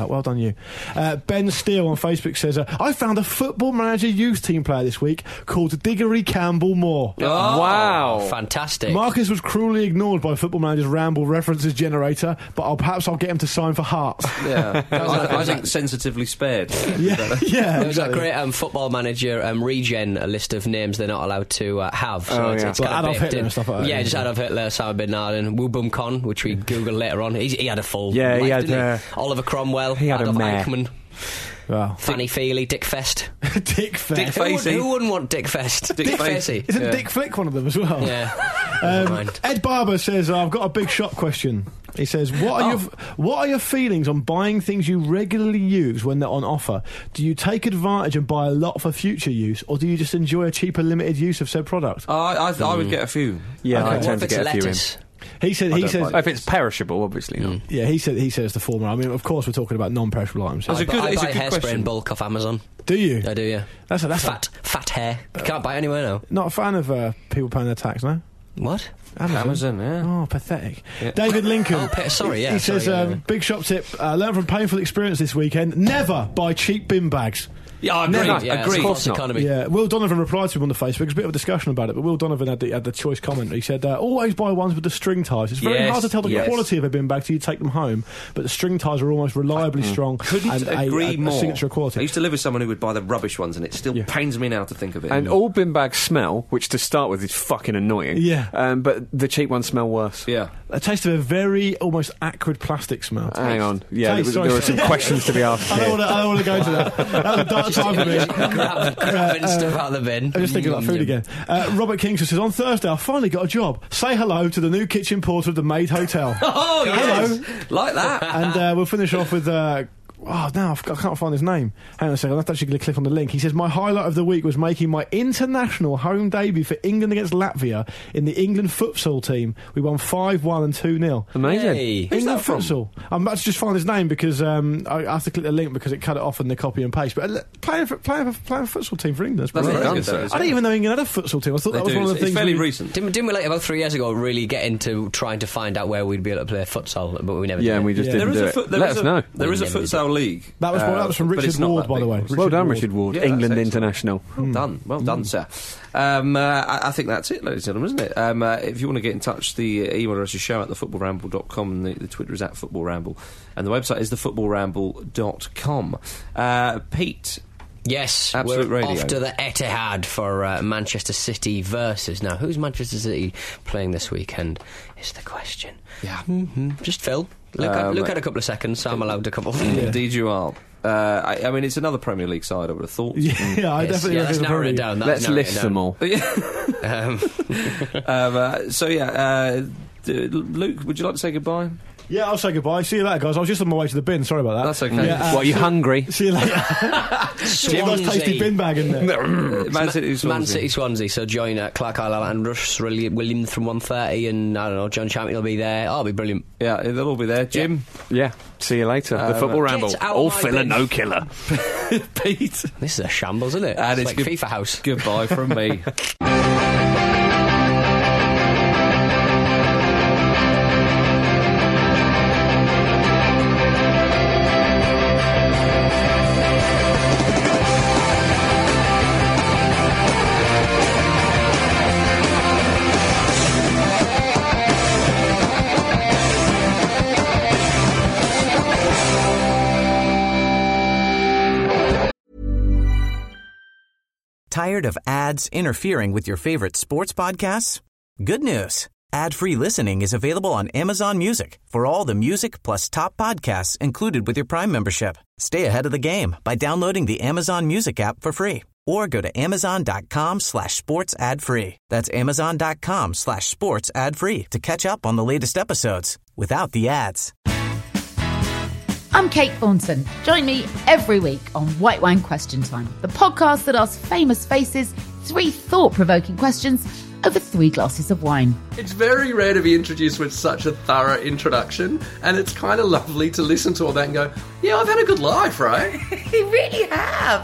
you. Uh, Ben Steele on Facebook says, uh, I found a Football Manager youth team player this week called Diggory Campbell Moore. Oh, wow. Fantastic. Marcus was cruelly ignored by Football Manager's ramble references generator, but I'll, perhaps I'll get him to sign for Hearts. Yeah, I, I think sensitively spared. yeah, yeah. There was exactly. that great um, Football Manager um, regen, a list of names they're not allowed to uh, have. So Oh, it's, yeah. it's Like kind of Adolf baked Hitler in. and stuff like that, Yeah, yeah. just Adolf Hitler, Osama bin Laden, Wu Bum Khan, which we Googled later on. He's, he had a full Yeah, he life, had, didn't uh, Oliver Cromwell, he had a Adolf mare. Eichmann, Wow. Fanny Feely, Dick Fest. Dick Fest. Dick Who, would, Facey. who wouldn't want Dick Fest? Dick Facey. Isn't Yeah. Dick Flick one of them as well? Yeah. Never Um, mind. Ed Barber says, I've got a big shop question. He says, what are, Oh. your, what are your feelings on buying things you regularly use when they're on offer? Do you take advantage and buy a lot for future use, or do you just enjoy a cheaper limited use of said product? I, I, I would get a few. Yeah, I What tend if to it's get a few in. lettuce? He said, I he don't says, buy If it's perishable, obviously not. yeah, he said, he says the former. I mean, of course, we're talking about non-perishable items. That's a good, I it's buy a good hairspray question. in bulk off Amazon. Do you? I do, yeah. That's a, that's Fat, fat hair. You can't buy it anywhere now. A, not a fan of uh, people paying their tax, no? What? Amazon. Amazon, yeah. Oh, pathetic. Yeah. David Lincoln. Oh, pe- sorry, yeah, He sorry, says, yeah, um, yeah. big shop tip, uh, learn from painful experience this weekend. Never buy cheap bin bags. Yeah, I agree. Never. Yeah, agree. it's a course false not. economy. Yeah, Will Donovan replied to him on the Facebook. There's a bit of a discussion about it, but Will Donovan had the, had the choice comment. He said, uh, always buy ones with the string ties. It's very Yes, hard to tell the yes. quality of a bin bag till you take them home, but the string ties are almost reliably strong Couldn't and a, agree a, a more. signature I quality. used to live with someone who would buy the rubbish ones, and it still Yeah. pains me now to think of it. And all bin bags smell, which to start with is fucking annoying. Yeah. Um, but the cheap ones smell worse. yeah. A taste of a very, almost acrid plastic smell. Hang on. Yeah, Taste, there, was- there sorry. were some questions to be asked I don't here. want to. I don't want to go into that. That was a dark time for me. Grab, grabbing stuff out of the bin. I'm just thinking about food again. Uh, Robert Kingston says, on Thursday I finally got a job. Say hello to the new kitchen porter of the Maid Hotel. Oh, Hello. yes. Like that. And uh, we'll finish off with... Uh, oh, no, I've- I can't find his name. Hang on a second, I'll have to actually click on the link. He says, my highlight of the week was making my international home debut for England against Latvia in the England futsal team. We won five one and two nil. Amazing. Hey. Who's England that from? futsal. I'm about to just find his name because um, I, I have to click the link because it cut it off in the copy and paste. But uh, playing for playing for playing for futsal team for England. That's brilliant. very done, good, sir. that is, I didn't yeah. even know England had a futsal team. I thought They that was do. one of the It's, things. it's fairly we- recent. Didn't, didn't we, like, about three years ago, really get into trying to find out where we'd be able to play futsal, but we never Yeah, did. and we just Yeah. There didn't is do a it. foot, there Let is us a, know. There is a We never futsal league. That was, uh, that was from but Richard it's not Ward, that by the big. way. Well done, Ward. Richard Ward. Yeah, that's England excellent. International. Well done, well done, sir. Um, uh, I, I think that's it, ladies and gentlemen, isn't it? Um, uh, if you want to get in touch, the uh, email address is show at the football ramble dot com, and the, the Twitter is at football ramble, and the website is the football ramble dot com. Uh, Pete. Yes, Absolute we're Radio. off to the Etihad for uh, Manchester City versus. Now, who's Manchester City playing this weekend is the question. Yeah. Mm-hmm. Just Phil. Look, at, Um, look at a couple of seconds, so I'm allowed a couple. Indeed you are. Uh, I, I mean, it's another Premier League side, I would have thought. Yeah, I Yes, definitely yeah, reckon let's it's narrow probably- it down. That- Let's narrow it list down. them all. Um, um, uh, so, yeah, uh, d- Luke, would you like to say goodbye? Yeah, I'll say goodbye. See you later, guys. I was just on my way to the bin. Sorry about that. That's okay. Yeah, uh, What, are you hungry? See you later. See you guys Swansea. tasty bin bag in there. Man City, Swansea. Man City Swansea, so join uh, Clark Isle and Russ Williams from one thirty, and I don't know, John Champion will be there. Oh, it'll be brilliant. Yeah, they'll all be there. Jim? Yeah. See you later. Um, the Football Get Ramble. out All of my filler, bin. no killer. Pete? This is a shambles, isn't it? And it's, it's like good- FIFA House. Goodbye from me. Tired of ads interfering with your favorite sports podcasts? Good news. Ad-free listening is available on Amazon Music for all the music plus top podcasts included with your Prime membership. Stay ahead of the game by downloading the Amazon Music app for free or go to amazon.com slash sports ad free. That's amazon.com slash sports ad free to catch up on the latest episodes without the ads. I'm Kate Thornton. Join me every week on White Wine Question Time, the podcast that asks famous faces three thought-provoking questions over three glasses of wine. It's very rare to be introduced with such a thorough introduction, and it's kind of lovely to listen to all that and go, yeah, I've had a good life, right? You really have.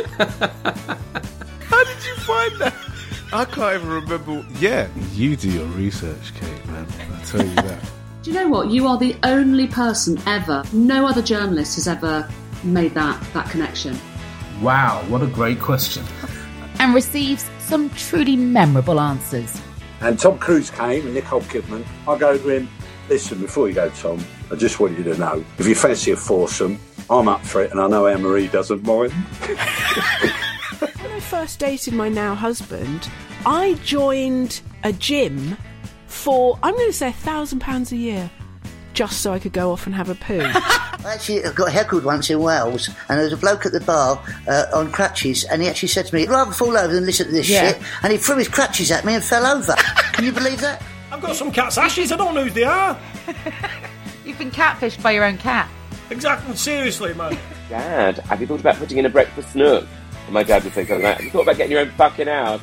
How did you find that? I can't even remember. Yeah, you do your research, Kate, man. I tell you that. Do you know what? You are the only person ever, no other journalist has ever made that, that connection? Wow, what a great question. And receives some truly memorable answers. And Tom Cruise came and Nicole Kidman. I go to him, listen, before you go, Tom, I just want you to know, if you fancy a foursome, I'm up for it, and I know Anne-Marie doesn't mind. When I first dated my now husband, I joined a gym for, I'm going to say, a thousand pounds a year, just so I could go off and have a poo. I actually got heckled once in Wales, and there was a bloke at the bar uh, on crutches, and he actually said to me, "I'd rather fall over than listen to this Yeah. shit," and he threw his crutches at me and fell over. Can you believe that? I've got some cat's ashes, I don't know who they are. You've been catfished by your own cat. Exactly, seriously, man. Dad, have you thought about putting in a breakfast nook? And my dad would say something like, have you thought about getting your own fucking house?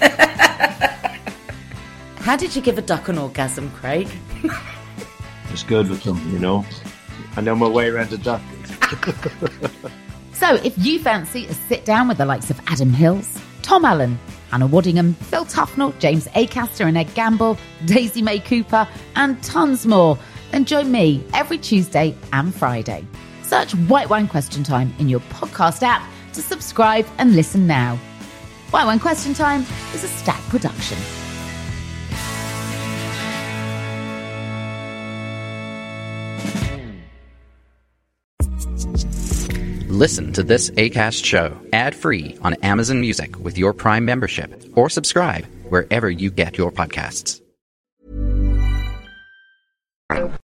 How did you give a duck an orgasm, Craig? It's good with them, you know. I know my way around a duck. So if you fancy a sit down with the likes of Adam Hills, Tom Allen, Hannah Waddingham, Phil Tufnell, James Acaster and Ed Gamble, Daisy May Cooper, and tons more, then join me every Tuesday and Friday. Search White Wine Question Time in your podcast app to subscribe and listen now. White Wine Question Time is a Stack production. Listen to this Acast show ad-free on Amazon Music with your Prime membership, or subscribe wherever you get your podcasts.